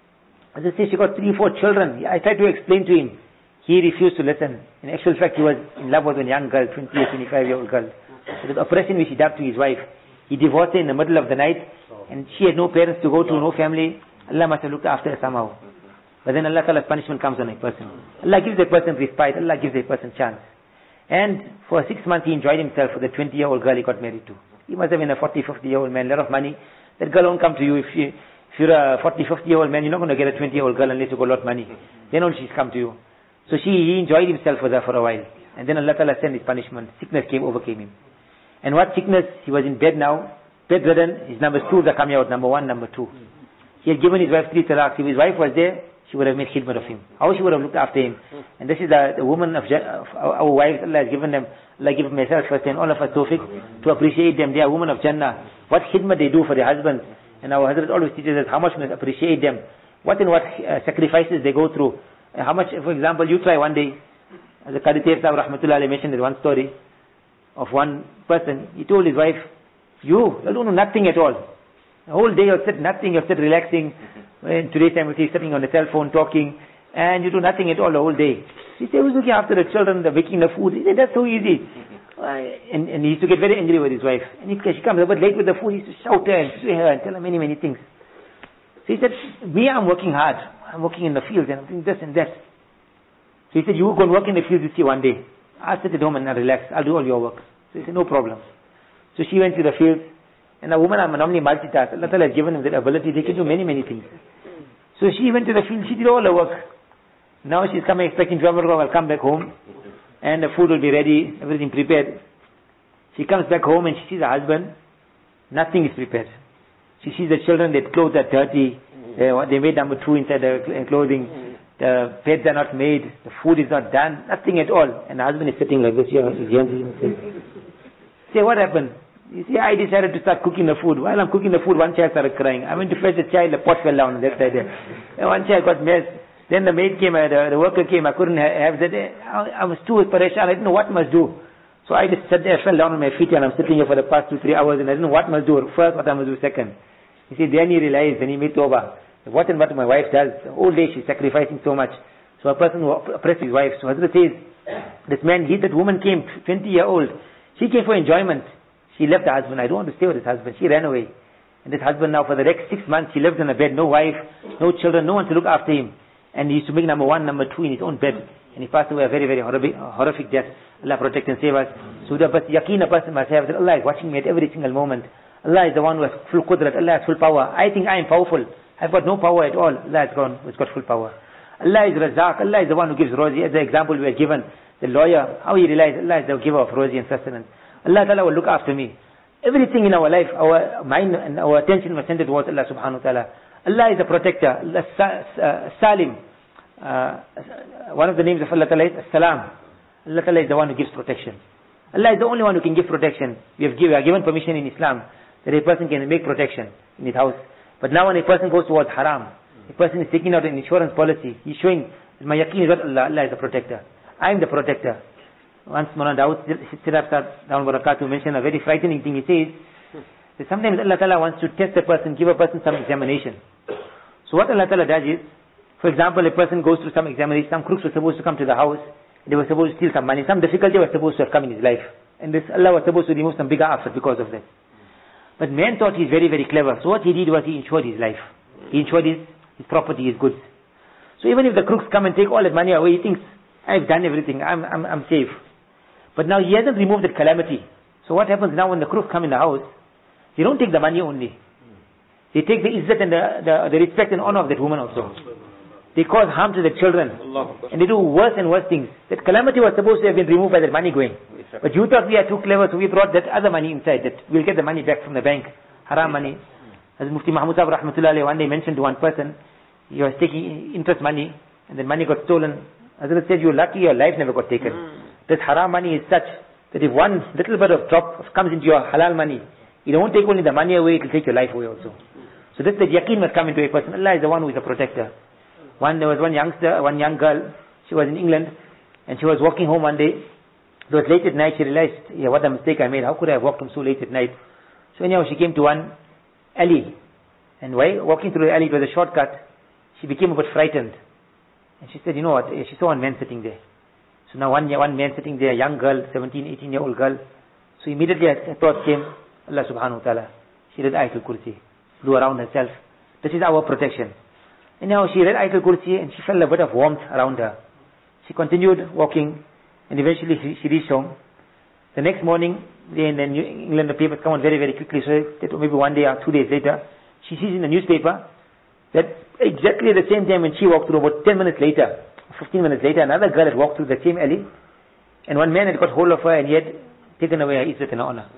As I say, she got three, four children. I tried to explain to him. He refused to listen. In actual fact, he was in love with a young girl, twenty or twenty-five year old girl. So the oppression which he did to his wife, he divorced her in the middle of the night, and she had no parents to go to, no family. Allah must have looked after her somehow. But then Allah Ta'ala's punishment comes on a person. Allah gives a person respite, Allah gives a person chance. And for six months he enjoyed himself with a twenty year old girl he got married to. He must have been a forty, fifty year old man, a lot of money. That girl won't come to you if, she, if you're a forty, fifty year old man, you're not going to get a twenty year old girl unless you got a lot of money. Then only she's come to you. So she, he enjoyed himself with her for a while. And then Allah Ta'ala sent his punishment. Sickness came, overcame him. And what sickness? He was in bed now, bedridden. His numbers two are coming out, number one, number two. He had given his wife three talaq. If his wife was there, she would have made khidmat of him. How she would have looked after him. And this is the, the woman of, of our, our wives. Allah has given them, Allah given myself first and all of us tawfiq to appreciate them. They are women of Jannah. What khidmat they do for their husbands. And our Hazrat always teaches us how much we must appreciate them. What and what uh, sacrifices they go through. Uh, how much, for example, you try one day, as the Qadi Tayyib Sahib rahmatullahi alayhi mentioned one story of one person. He told his wife, you, you don't know nothing at all. The whole day you'll sit nothing, you'll sit relaxing. In today's time you'll be sitting on the cell phone talking, and you do nothing at all the whole day. He said, who's looking after the children, the making the food? He said, that's so easy. And, and he used to get very angry with his wife. And he, she comes a bit late with the food, he used to shout her and swear her and tell her many, many things. So he said, me, I'm working hard. I'm working in the fields and I'm doing this and that. So he said, you go and work in the fields, you see one day. I'll sit at home and I'll relax. I'll do all your work. So he said, no problem. So she went to the fields And a woman are normally multitask. Allah Ta'ala has given them that ability. They can do many, many things. So she went to the field. She did all her work. Now she's coming expecting twelve o'clock. I'll come back home. And the food will be ready. Everything prepared. She comes back home and she sees her husband. Nothing is prepared. She sees the children. Their clothes are dirty. They, they made number two inside the clothing. The beds are not made. The food is not done. Nothing at all. And the husband is sitting like this here. Say, what happened? You see, I decided to start cooking the food. While I'm cooking the food, one child started crying. I went to fetch the child, the pot fell down on that side there. And one child got messed. Then the maid came, uh, the, the worker came. I couldn't ha- have that. I, I was too pareshan. I didn't know what must do. So I just sat there, I fell down on my feet, and I'm sitting here for the past two, three hours, and I didn't know what must do. First, what I must do second. You see, then he realized, then he made tawbah. What and what my wife does. All day she's sacrificing so much. So a person who oppresses his wife. So Hazrat says, this man, he, that woman came, twenty year old. She came for enjoyment. She left her husband. I don't want to stay with this husband. She ran away. And this husband now, for the next six months, he lived in a bed. No wife, no children, no one to look after him. And he used to make number one, number two in his own bed. And he passed away a very, very horrific, horrific death. Allah protect and save us. So the yaqeen a person must have that Allah is watching me at every single moment. Allah is the one who has full qudrat. Allah has full power. I think I am powerful. I've got no power at all. Allah has gone, who's got full power. Allah is Razaq. Allah is the one who gives rozi. As the example we were given, the lawyer, how he realized Allah is the giver of rozi and sustenance. Allah Ta'ala will look after me. Everything in our life, our mind and our attention was centered towards Allah Subhanahu Wa Ta'ala. Allah is a protector. Allah uh, Salim. Uh, one of the names of Allah Ta'ala is Salam. Allah Ta'ala is the one who gives protection. Allah is the only one who can give protection. We have given, we are given permission in Islam that a person can make protection in his house. But now when a person goes towards haram, a person is taking out an insurance policy, he's showing, my yaqeen is what Allah, Allah is the protector. I am the protector. Once Mawlana Dawood Siddharth down Barakatuh mentioned a very frightening thing. He says that sometimes Allah Ta'ala wants to test a person, give a person some examination. So what Allah Ta'ala does is, for example, a person goes through some examination, some crooks were supposed to come to the house, they were supposed to steal some money, some difficulty was supposed to have come in his life. And this Allah was supposed to remove some bigger after because of that. But man thought he's very, very clever. So what he did was he insured his life. He insured his, his property, his goods. So even if the crooks come and take all that money away, he thinks, I've done everything, I'm, I'm, I'm safe. But now he hasn't removed that calamity. So what happens now when the crooks come in the house? They don't take the money only. They take the izzat and the, the, the respect and honor of that woman also. They cause harm to the children. And they do worse and worse things. That calamity was supposed to have been removed by that money going. But you thought we are too clever, so we brought that other money inside, that we'll get the money back from the bank. Haram money. As Mufti Mahmud Sahib Rahmatullah Alayhi one day mentioned to one person, he was taking interest money, and the money got stolen. Hazrat said, you're lucky your life never got taken. Mm. This haram money is such that if one little bit of drop comes into your halal money, it won't take only the money away, it will take your life away also. So this, the yaqeen must come into a person. Allah is the one who is a protector. One, there was one youngster, one young girl, she was in England, and she was walking home one day. It was late at night, she realized, yeah, what a mistake I made. How could I have walked home so late at night? So anyhow, she came to one alley. And while walking through the alley, it was a shortcut, she became a bit frightened. And she said, you know what, she saw one man sitting there. So now one, one man sitting there, a young girl, seventeen, eighteen year old girl. So immediately a thought came, Allah Subhanahu Wa Ta'ala. She read Ayatul Kursi, blew around herself. This is our protection. And now she read Ayatul Kursi and she felt a bit of warmth around her. She continued walking and eventually she, she reached home. The next morning, in the New England, the papers come on very, very quickly. So that maybe one day or two days later, she sees in the newspaper that exactly at the same time when she walked through, about ten minutes later, fifteen minutes later, another girl had walked through the same alley, and one man had got hold of her and he had taken away her izzat and honor.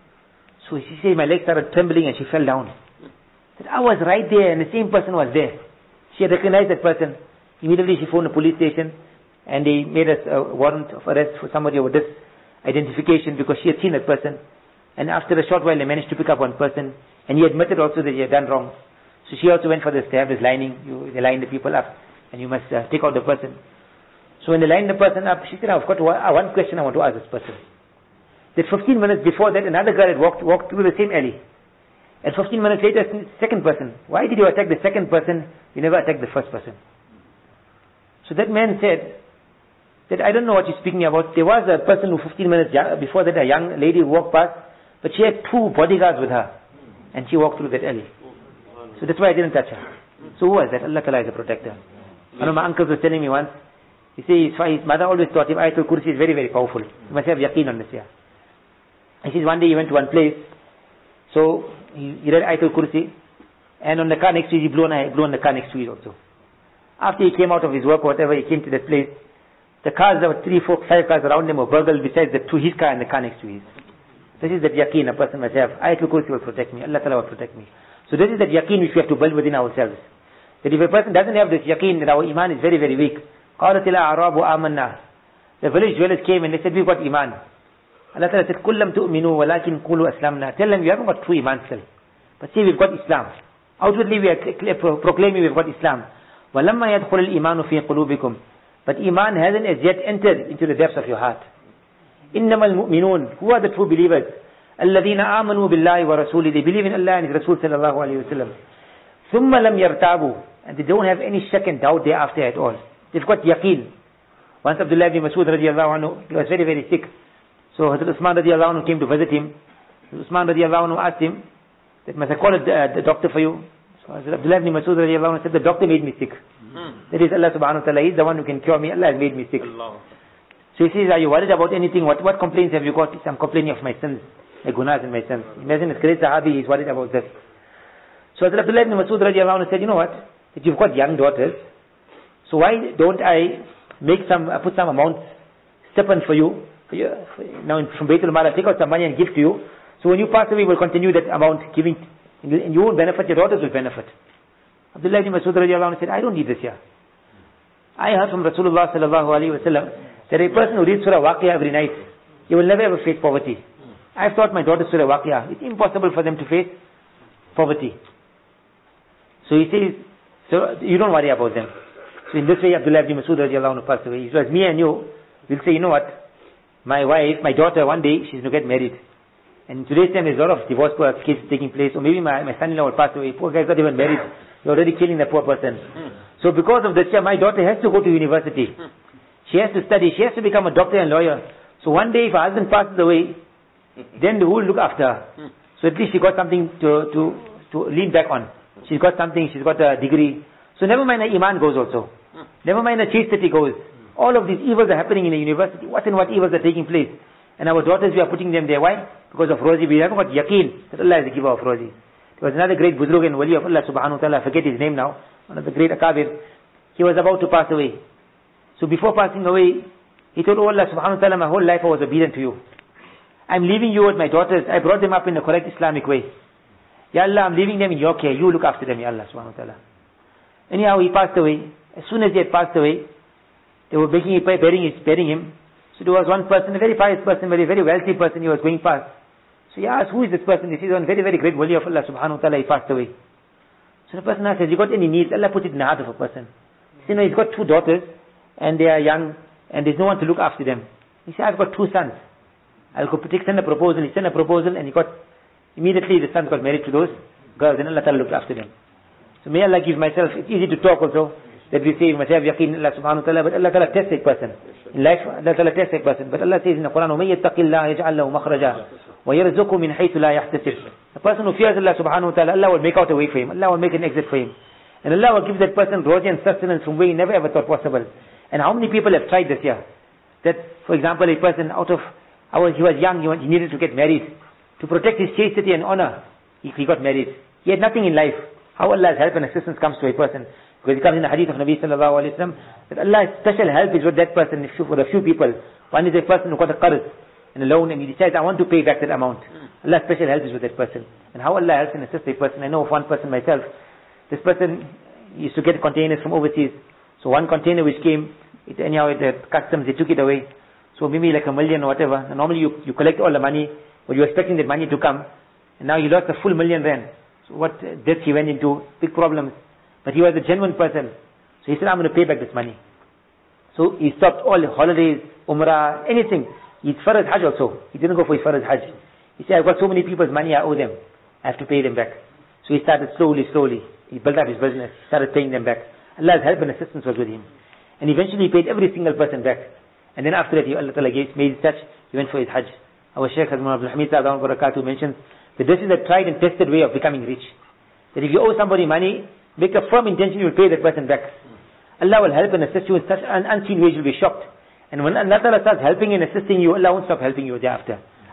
So she said, my legs started trembling and she fell down. That I was right there and the same person was there. She had recognized that person. Immediately she phoned the police station and they made us a warrant of arrest for somebody with this identification because she had seen that person. And after a short while they managed to pick up one person and he admitted also that he had done wrong. So she also went for this, they have this lining, you, they line the people up and you must uh, take out the person. So when they lined the person up, she said, I've got one, uh, one question I want to ask this person. That fifteen minutes before that, another girl had walked, walked through the same alley. And fifteen minutes later, second person. Why did you attack the second person? You never attacked the first person. So that man said, that I don't know what you're speaking about. There was a person who fifteen minutes before that, a young lady walked past, but she had two bodyguards with her. And she walked through that alley. So that's why I didn't touch her. So who was that? Allah Ta'ala is a protector. One of my uncles was telling me once, he said his mother always taught him, Ayatul Kursi is very, very powerful. You must have yaqeen on this, yeah. He says one day he went to one place, so So he, he read Ayatul Kursi, and on the car next to him, he blew on, blew on the car next to it also. After he came out of his work or whatever, he came to that place. The cars, there were three, four, five cars around him were burgled besides the two, his car and the car next to his. This is that yaqeen a person must have. Ayatul Kursi will protect me. Allah Ta'ala will protect me. So this is that yaqeen which we have to build within ourselves. That if a person doesn't have this yaqeen, that our iman is very, very weak. قَالَتِ الْأَعْرَابُ آمَنَّا. The village dwellers came and they said, we've got iman. Allah Ta'ala said, قُلْ لَمْ تُؤْمِنُوا وَلَكِنْ قُولُوا أَسْلَمْنَا. Tell them, you haven't got true iman still. But say we've got Islam. Outwardly we are proclaiming we've got Islam. وَلَمَّا يَدْخُلِ الْإِيمَانُ فِي قُلُوبِكُمْ. But iman hasn't as yet entered into the depths of your heart. إِنَّمَا الْمُؤْمِنُونَ. Who are the true believers? الَّذِينَ آمَنُوا بِاللَّهِ وَرَسُولِهِ. They believe in Allah and His Rasul sallallahu alayhi wa sallam. ثُمَّ لَمْ يَرْتَابُوا. And they don't have any shak and doubt thereafter at all. They've got yaqeen. Once Abdullah ibn Mas'ud radiallahu anhu, he was very, very sick. So Hazrat Usman radiallahu anhu came to visit him. Usman radiallahu anhu asked him, that must I call a, uh, the doctor for you? So Hazrat Abdullah ibn Mas'ud radiallahu anhu said, the doctor made me sick. Mm. That is Allah subhanahu wa ta'ala, He's the one who can cure me. Allah has made me sick. Allah. So he says, are you worried about anything? What what complaints have you got? He says, I'm complaining of my sins, my gunas and my sins. Imagine this great sahabi, he's worried about this. So Hazrat Abdullah ibn Mas'ud radiallahu anhu said, you know what? That you've got young daughters. So why don't I make some, uh, put some amount, stipend for you, for you for, now from Baitul Mal, take out some money and give to you. So when you pass away, we'll continue that amount giving, and you won't benefit, your daughters will benefit. Abdullah ibn Mas'ud radiallahu anhu said, I don't need this here. I heard from Rasulullah sallallahu alayhi wa sallam that a person who reads Surah Waqiyah every night, he will never ever face poverty. I've taught my daughters Surah Waqiyah. It's impossible for them to face poverty. So he says, so you don't worry about them. So in this way, Abdullah ibn Mas'ud radiallahu anhu passed away. He says, me and you will say, you know what, my wife, my daughter, one day she's going to get married. And in today's time, there's a lot of divorce cases taking place. Or maybe my, my son-in-law will pass away. Poor guy's not even married. You're already killing that poor person. Mm. So because of this, my daughter has to go to university. Mm. She has to study. She has to become a doctor and lawyer. So one day, if her husband passes away, then who will look after her? Mm. So at least she got something to, to, to lean back on. She's got something. She's got a degree. So never mind her iman goes also. Mm. Never mind her chastity goes. Mm. All of these evils are happening in the university. What and what evils are taking place? And our daughters, we are putting them there. Why? Because of rozi. We haven't got yaqeen that Allah is the giver of rozi. There was another great Buzrug and Wali of Allah subhanahu wa ta'ala, I forget his name now, one of the great Akabir. He was about to pass away. So before passing away, he told, oh Allah subhanahu wa ta'ala, my whole life I was obedient to you. I'm leaving you with my daughters. I brought them up in the correct Islamic way. Ya Allah, I'm leaving them in your care. You look after them, Ya Allah subhanahu wa ta'ala. Anyhow, he passed away. As soon as he had passed away, they were making, burying, burying him. So there was one person, a very pious person, very, very wealthy person, he was going past. So he asked, who is this person? This is one very, very great wali of Allah subhanahu wa ta'ala, he passed away. So the person asked, has he got any needs? Allah put it in the heart of a person. He said, no, he's got two daughters, and they are young, and there's no one to look after them. He said, I've got two sons. I'll go send a proposal. He sent a proposal, and he got, immediately the sons got married to those girls, and Allah ta'ala looked after them. So may Allah give myself, it's easy to talk also, that we say, we must have yaqeen in Allah subhanahu wa ta'ala, but Allah ta'ala tests a person. In life, Allah ta'ala tests a person. But Allah says in the Quran, وَمَن يَتَّقِ اللَّهَ يَجْعَلْ لَهُ مَخْرَجًا وَيَرْزُقْهُ مِنْ حَيْثُ لَا يَحْتَسِبُ. The person who fears Allah subhanahu wa ta'ala, Allah will make out a way for him. Allah will make an exit for him. And Allah will give that person rozi and sustenance from where he never ever thought possible. And how many people have tried this here? That, for example, a person out of, he was young, he needed to get married. To protect his chastity and honor, he, he got married. He had nothing in life. How Allah's help and assistance comes to a person. Because it comes in the hadith of Nabi sallallahu alayhi wa sallam, that Allah's special help is with that person for a few people. One is a person who got a qarz, and a loan, and he decides, I want to pay back that amount. Allah's special help is with that person. And how Allah helps and assists a person. I know of one person myself. This person used to get containers from overseas. So one container which came, it, anyhow the customs, they took it away. So maybe like a million or whatever. And normally you, you collect all the money, but you're expecting that money to come. And now you lost a full million rand. So what debt he went into, big problems. But he was a genuine person. So he said, I'm going to pay back this money. So he stopped all the holidays, umrah, anything. He's Farad Hajj also. He didn't go for his Farad Hajj. He said, I've got so many people's money, I owe them. I have to pay them back. So he started slowly, slowly. He built up his business, started paying them back. Allah's help and assistance was with him. And eventually he paid every single person back. And then after that, he, Allah Ta'ala gave, made such, he went for his Hajj. Our Shaykh Hazrat Abdul Hamid Sa'adam Barakatuh mentions that this is a tried and tested way of becoming rich. That if you owe somebody money, make a firm intention, you will pay that person back. Allah will help and assist you in such an unseen ways, you'll be shocked. And when Allah Ta'ala starts helping and assisting you, Allah won't stop helping you thereafter.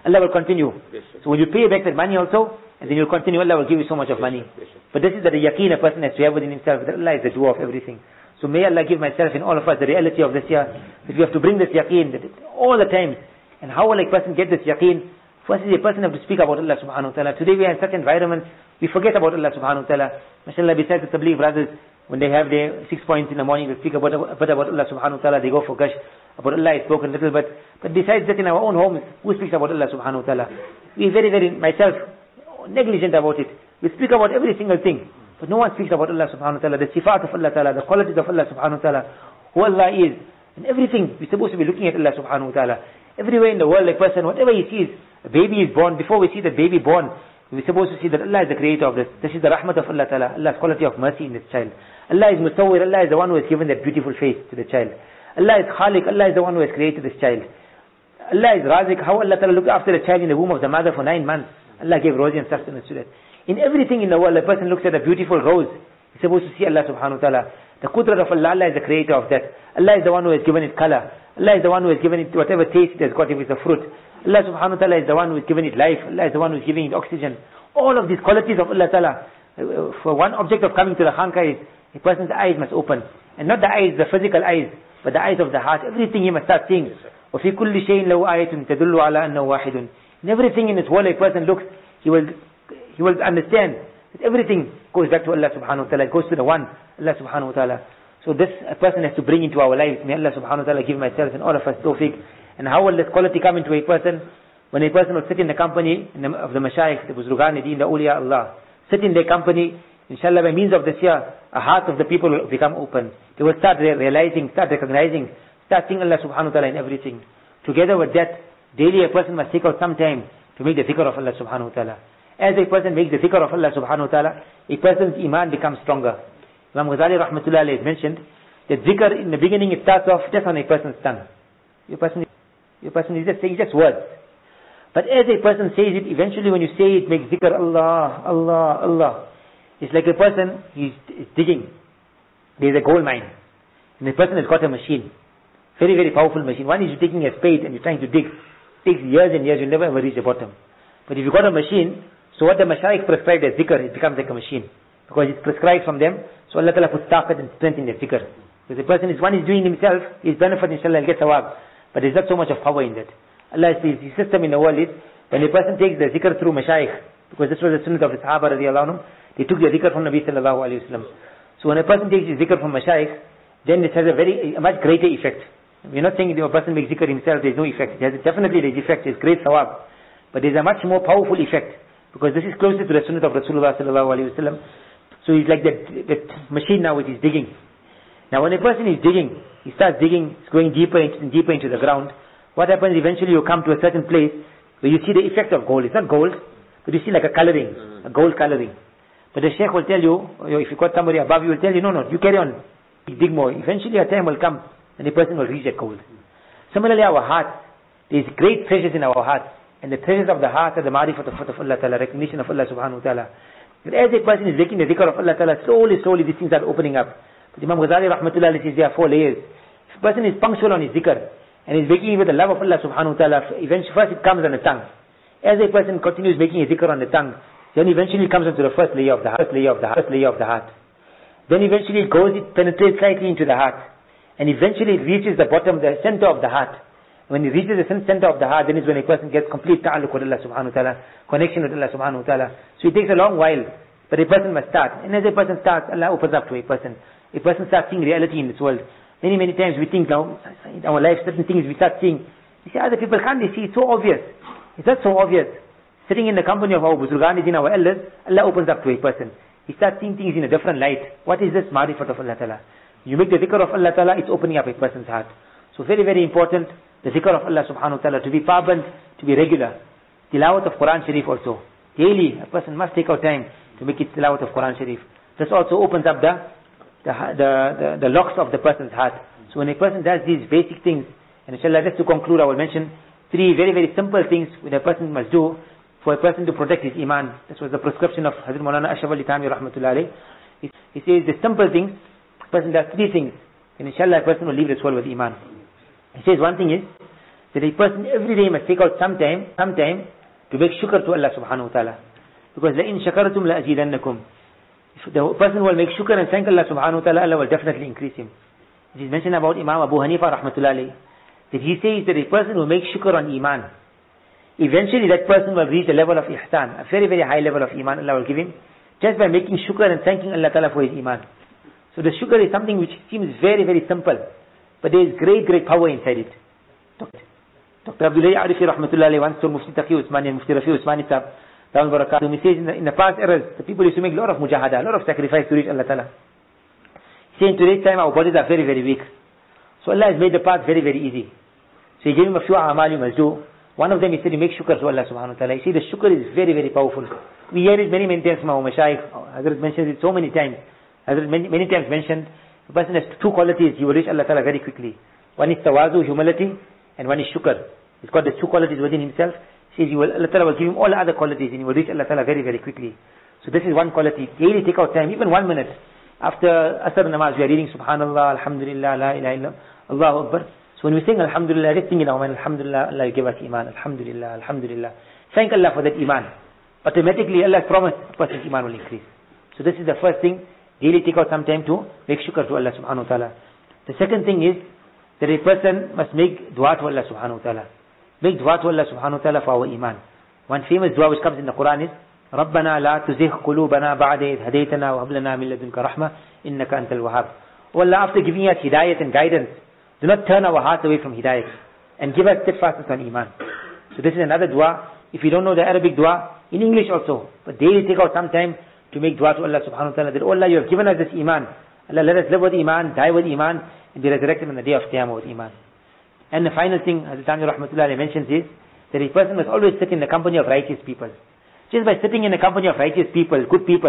Allah will continue. So when you pay back that money also, and then you'll continue, Allah will give you so much of money. But this is the yaqeen a person has to have within himself, that Allah is the doer of everything. So may Allah give myself and all of us the reality of this year, that we have to bring this yaqeen, that all the time. And how will a person get this yaqeen? First is a person have to speak about Allah subhanahu wa ta'ala. Today we are in such environments, we forget about Allah subhanahu wa ta'ala. MashaAllah, besides the Tabligh brothers, when they have their six points in the morning, they speak about, about, about Allah subhanahu wa ta'ala, they go for gush. About Allah is spoken a little bit. But besides that, in our own homes, who speaks about Allah subhanahu wa ta'ala? We very, very, myself, negligent about it. We speak about every single thing. But no one speaks about Allah subhanahu wa ta'ala, the sifat of Allah ta'ala, the qualities of Allah subhanahu wa ta'ala, who Allah is. And everything, we're supposed to be looking at Allah subhanahu wa ta'ala. Everywhere in the world, a person, whatever he sees, a baby is born, before we see the baby born, we're supposed to see that Allah is the creator of this. This is the rahmat of Allah ta'ala, Allah's quality of mercy in this child. Allah is Musawwir, Allah is the one who has given that beautiful face to the child. Allah is Khaliq, Allah is the one who has created this child. Allah is Razik, how Allah ta'ala looked after the child in the womb of the mother for nine months. Allah gave rosy and sustenance to that. In everything in the world, a person looks at a beautiful rose, he's supposed to see Allah subhanahu wa ta'ala. The qudrat of Allah, Allah is the creator of that. Allah is the one who has given it color. Allah is the one who has given it whatever taste it has got, if it's a fruit. Allah subhanahu wa ta'ala is the one who has given it life. Allah is the one who is giving it oxygen. All of these qualities of Allah ta'ala, for one object of coming to the khanqa is, a person's eyes must open. And not the eyes, the physical eyes, but the eyes of the heart. Everything he must start seeing. وَفِي كُلِّ شَيْءٍ لَهُ آيَةٌ تَدُلُّ عَلَىٰ أَنَّهُ وَاحِدٌ. In everything in this world, a person looks, he will, he will understand that everything goes back to Allah subhanahu wa ta'ala. It goes to the one, Allah subhanahu wa ta'ala. So this a person has to bring into our lives. May Allah subhanahu wa ta'ala give myself and all of us tawfiq. And how will this quality come into a person? When a person will sit in the company of the mashayikh, the Buzrugani Deen, the awliya Allah, sit in their company, inshallah by means of this year, a heart of the people will become open. They will start realizing, start recognizing, start seeing Allah subhanahu wa ta'ala in everything. Together with that, daily a person must take out some time to make the dhikr of Allah subhanahu wa ta'ala. As a person makes the dhikr of Allah subhanahu wa ta'ala, a person's iman becomes stronger. Imam Ghazali rahmatullah alayhi has mentioned that dhikr in the beginning it starts off just on a person's tongue. Your person, your person is just saying just words. But as a person says it, eventually when you say it, makes dhikr Allah, Allah, Allah. It's like a person, he's, he's digging. There's a gold mine. And the person has got a machine. Very, very powerful machine. One is you're taking a spade and you're trying to dig. It takes years and years, you'll never ever reach the bottom. But if you've got a machine, so what the mashayikh prescribed as dhikr, it becomes like a machine. Because it's prescribed from them, so Allah Ta'ala puts taqat and strength in the dhikr. Because the person is, one is doing himself, his benefit inshallah will get sawab. But there's not so much of power in that. Allah says, the system in the world is, when a person takes the dhikr through mashayikh, because this was the sunnah of the Sahaba radiallahu anhu, they took the dhikr from Nabi sallallahu alayhi wa sallam. So when a person takes his dhikr from mashayikh, then it has a very, a much greater effect. We're not saying if a person makes dhikr himself, there's no effect. It has, definitely there's effect, there's great sawab. But there's a much more powerful effect. Because this is closer to the sunnah of Rasulullah sallallahu alayhi wa sallam. So he's like that, that machine now which is digging. Now when a person is digging, he starts digging, it's going deeper and deeper into the ground. What happens eventually you come to a certain place where you see the effect of gold. It's not gold, but you see like a coloring, a gold coloring. But the Shaykh will tell you, or if you got somebody above you, will tell you, no, no, you carry on, dig more. Eventually a time will come and the person will reach that gold. Similarly our heart, there is great treasures in our heart. And the treasures of the heart are the ma'rifat of Allah Ta'ala, recognition of Allah Subhanahu Wa Ta'ala. But as a person is making the dhikr of Allah Ta'ala, slowly, slowly these things are opening up. But Imam Ghazali Rahmatullah says there are four layers. If a person is punctual on his dhikr, and is making it with the love of Allah Subhanahu Wa Ta'ala, eventually first it comes on the tongue. As a person continues making a dhikr on the tongue, then eventually it comes into the first layer of the heart, first layer of the heart, first layer of the heart. Then eventually it goes, it penetrates slightly into the heart. And eventually it reaches the bottom, the center of the heart. When it reaches the center of the heart, then is when a person gets complete ta'alluq with Allah subhanahu wa ta'ala, connection with Allah subhanahu wa ta'ala. So it takes a long while, but a person must start. And as a person starts, Allah opens up to a person. A person starts seeing reality in this world. Many, many times we think now, in our life, certain things we start seeing. We say, other people can't they see? It's so obvious. It's not so obvious. Sitting in the company of our Buzurgani, in our elders, Allah opens up to a person. He starts seeing things in a different light. What is this ma'rifat of Allah ta'ala? You make the dhikr of Allah ta'ala, it's opening up a person's heart. So very, very important, the dhikr of Allah subhanahu wa ta'ala, to be paband, to be regular. Tilawat of Quran Sharif also. Daily, a person must take out time to make it tilawat of Quran Sharif. This also opens up the, the, the, the, the locks of the person's heart. So when a person does these basic things, and inshallah, just to conclude, I will mention three very, very simple things that a person must do for a person to protect his iman. This was the prescription of Hazrat Maulana Ashraf Ali Thanwi rahmatullah alayhi. He, he says the simple things, a person does three things, and inshallah a person will leave this world with iman. He says one thing is, that a person every day must take out some time, some time to make shukr to Allah subhanahu wa ta'ala. Because لَإِن شَكَرْتُمْ لَأَزِيدَنَّكُمْ. If the person will make shukr and thank Allah subhanahu wa ta'ala, Allah will definitely increase him. It is mentioned about Imam Abu Hanifa rahmatullahi alayhi, that he says that a person will make shukr on iman. Eventually that person will reach a level of ihsan, a very very high level of iman Allah will give him, just by making shukr and thanking Allah ta'ala for his iman. So the shukr is something which seems very very simple, but there is great great power inside it. Doctor Abdullah Arifi rahmatullahi alayhi once told Mufti Taqi Usmani and Mufti Rafi Usmani sahab, he says in the, in the past eras, the people used to make a lot of mujahada, a lot of sacrifice to reach Allah ta'ala. He said in today's time our bodies are very very weak. So Allah has made the path very very easy. So he gave him a few amal you must do. One of them he said you make shukr to Allah subhanahu wa ta'ala. You see the shukr is very very powerful. We hear it many many times from our mashayikh. Hazrat mentioned it so many times. Hazrat many, many times mentioned, the person has two qualities, he will reach Allah ta'ala very quickly. One is tawazu, humility, and one is shukr. He's got the two qualities within himself. He says he will, Allah ta'ala will give him all the other qualities and he will reach Allah ta'ala very very quickly. So this is one quality. Daily take out time, even one minute. After Asr namaz, we are reading Subhanallah, Alhamdulillah, La ilaha illallah, Allahu Akbar. So when we sing Alhamdulillah, everything in our mind, Alhamdulillah, Allah give us iman, Alhamdulillah, Alhamdulillah. Thank Allah for that iman. Automatically Allah has promised a person's iman will increase. So this is the first thing. Daily take out some time to make shukr to Allah subhanahu wa ta'ala. The second thing is that a person must make dua to Allah subhanahu wa ta'ala. Make dua to Allah subhanahu wa ta'ala for our iman. One famous dua which comes in the Quran is رَبَّنَا لَا تُزِغْ قُلُوبَنَا بَعْدَ إِذْ هَدَيْتَنَا وَهَبْ لَنَا مِن لَدُنْكَ رَحْمَةً إِنَّكَ أَنْتَ الْوَهَّابُ. Oh Allah, after giving us hidayat and guidance, do not turn our hearts away from hidayat and give us steadfastness on iman. So this is another dua. If you don't know the Arabic dua, in English also, but daily take out some time to make dua to Allah subhanahu wa ta'ala, that oh Allah, you have given us this iman. Allah, let us live with iman, die with iman, and be resurrected on the day of Qiyamah with iman. And the final thing, Hazrat Tani rahmatullahi mentions is, that a person must always sit in the company of righteous people. Just by sitting in the company of righteous people, good people,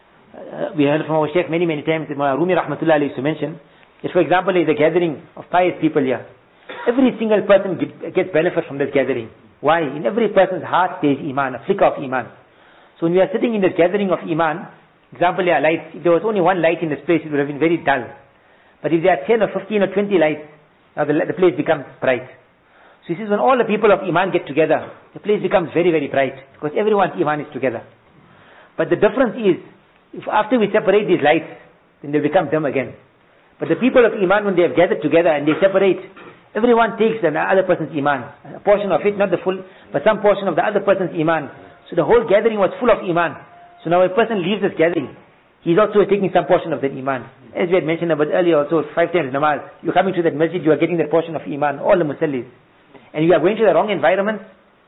uh, we heard from our Shaykh many many times, that Rumi rahmatullahi used to mention, that for example there is a gathering of pious people here. Every single person gets benefit from this gathering. Why? In every person's heart there is iman, a flicker of iman. So when we are sitting in this gathering of iman, example there are lights, if there was only one light in this place, it would have been very dull. But if there are ten or fifteen or twenty lights, now the, the place becomes bright. So he says when all the people of iman get together, the place becomes very very bright, because everyone's iman is together. But the difference is, if after we separate these lights, then they become dim again. But the people of iman, when they have gathered together and they separate, everyone takes the other person's iman, a portion of it, not the full, but some portion of the other person's iman. So the whole gathering was full of iman. So now a person leaves this gathering, he's also taking some portion of that iman. As we had mentioned about earlier also, five times namaz, you're coming to that masjid, you are getting that portion of iman, all the musallis. And you are going to the wrong environment,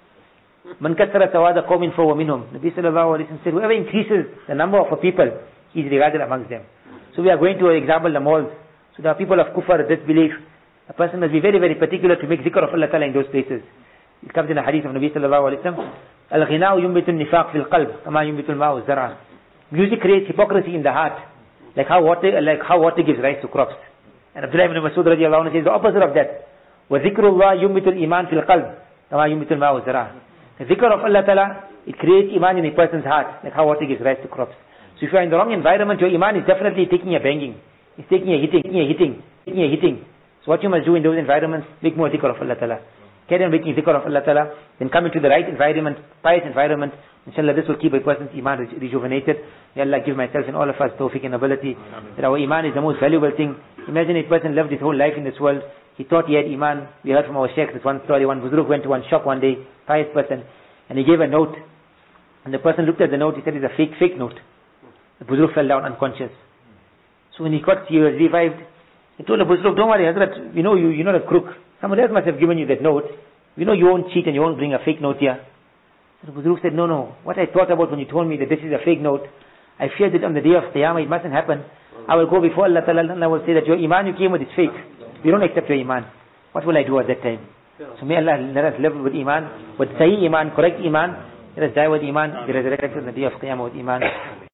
man kathara sawada qawmin fahuwa minhum. Nabi sallallahu alayhi wa sallam said, whoever increases the number of a people, he is regarded amongst them. So we are going to, for example, the malls. So there are people of kufr, disbelief. A person must be very very particular to make zikr of Allah Ta'ala in those places. It comes in the hadith of Nabi sallallahu alayhi wa sallam, al-ghina'u yumbitu an-nifaq fil qalb, kama yumbitu al-ma'u az-zar'a. Music creates hypocrisy in the heart, like how water, like how water gives rise to crops. And Abdullah ibn Masud radiallahu anhu says the opposite of that. وَذِكْرُ اللَّهِ يُمِّتُ الْإِيمَانِ فِي الْقَلْبِ كَمَا يُمِّتُ الْمَاءُ الزَّرْعَ. The zikr of Allah Ta'ala, it creates iman in a person's heart, like how water gives rise to crops. So if you are in the wrong environment, your iman is definitely taking a banging. It's taking a hitting, taking a hitting, taking a hitting. So what you must do in those environments, make more zikr of Allah Ta'ala. Carry on making zikr of Allah Ta'ala, then come into the right environment, pious environment. Inshallah, this will keep a person's iman rejuvenated. May Allah give myself and all of us tawfiq and ability, that our iman is the most valuable thing. Imagine a person lived his whole life in this world, he thought he had iman. We heard from our Shaykh this one story. One Buzruk went to one shop one day, pious person, and he gave a note. And the person looked at the note, he said it's a fake, fake note. The Buzruk fell down unconscious. So when he got, he was revived. He told the Buzruk, don't worry Hazrat, we know you, you're not a crook. Someone else must have given you that note. We know you won't cheat and you won't bring a fake note here. So the Buzruk said, no, no. What I thought about when you told me that this is a fake note, I feared that on the day of Qiyamah it mustn't happen. I will go before Allah Ta'ala and I will say that your iman you came with is fake. We don't accept your iman. What will I do at that time? So may Allah let us live with iman, with sahih iman, correct iman. Let us die with iman, be resurrected on the day of Qiyamah with iman.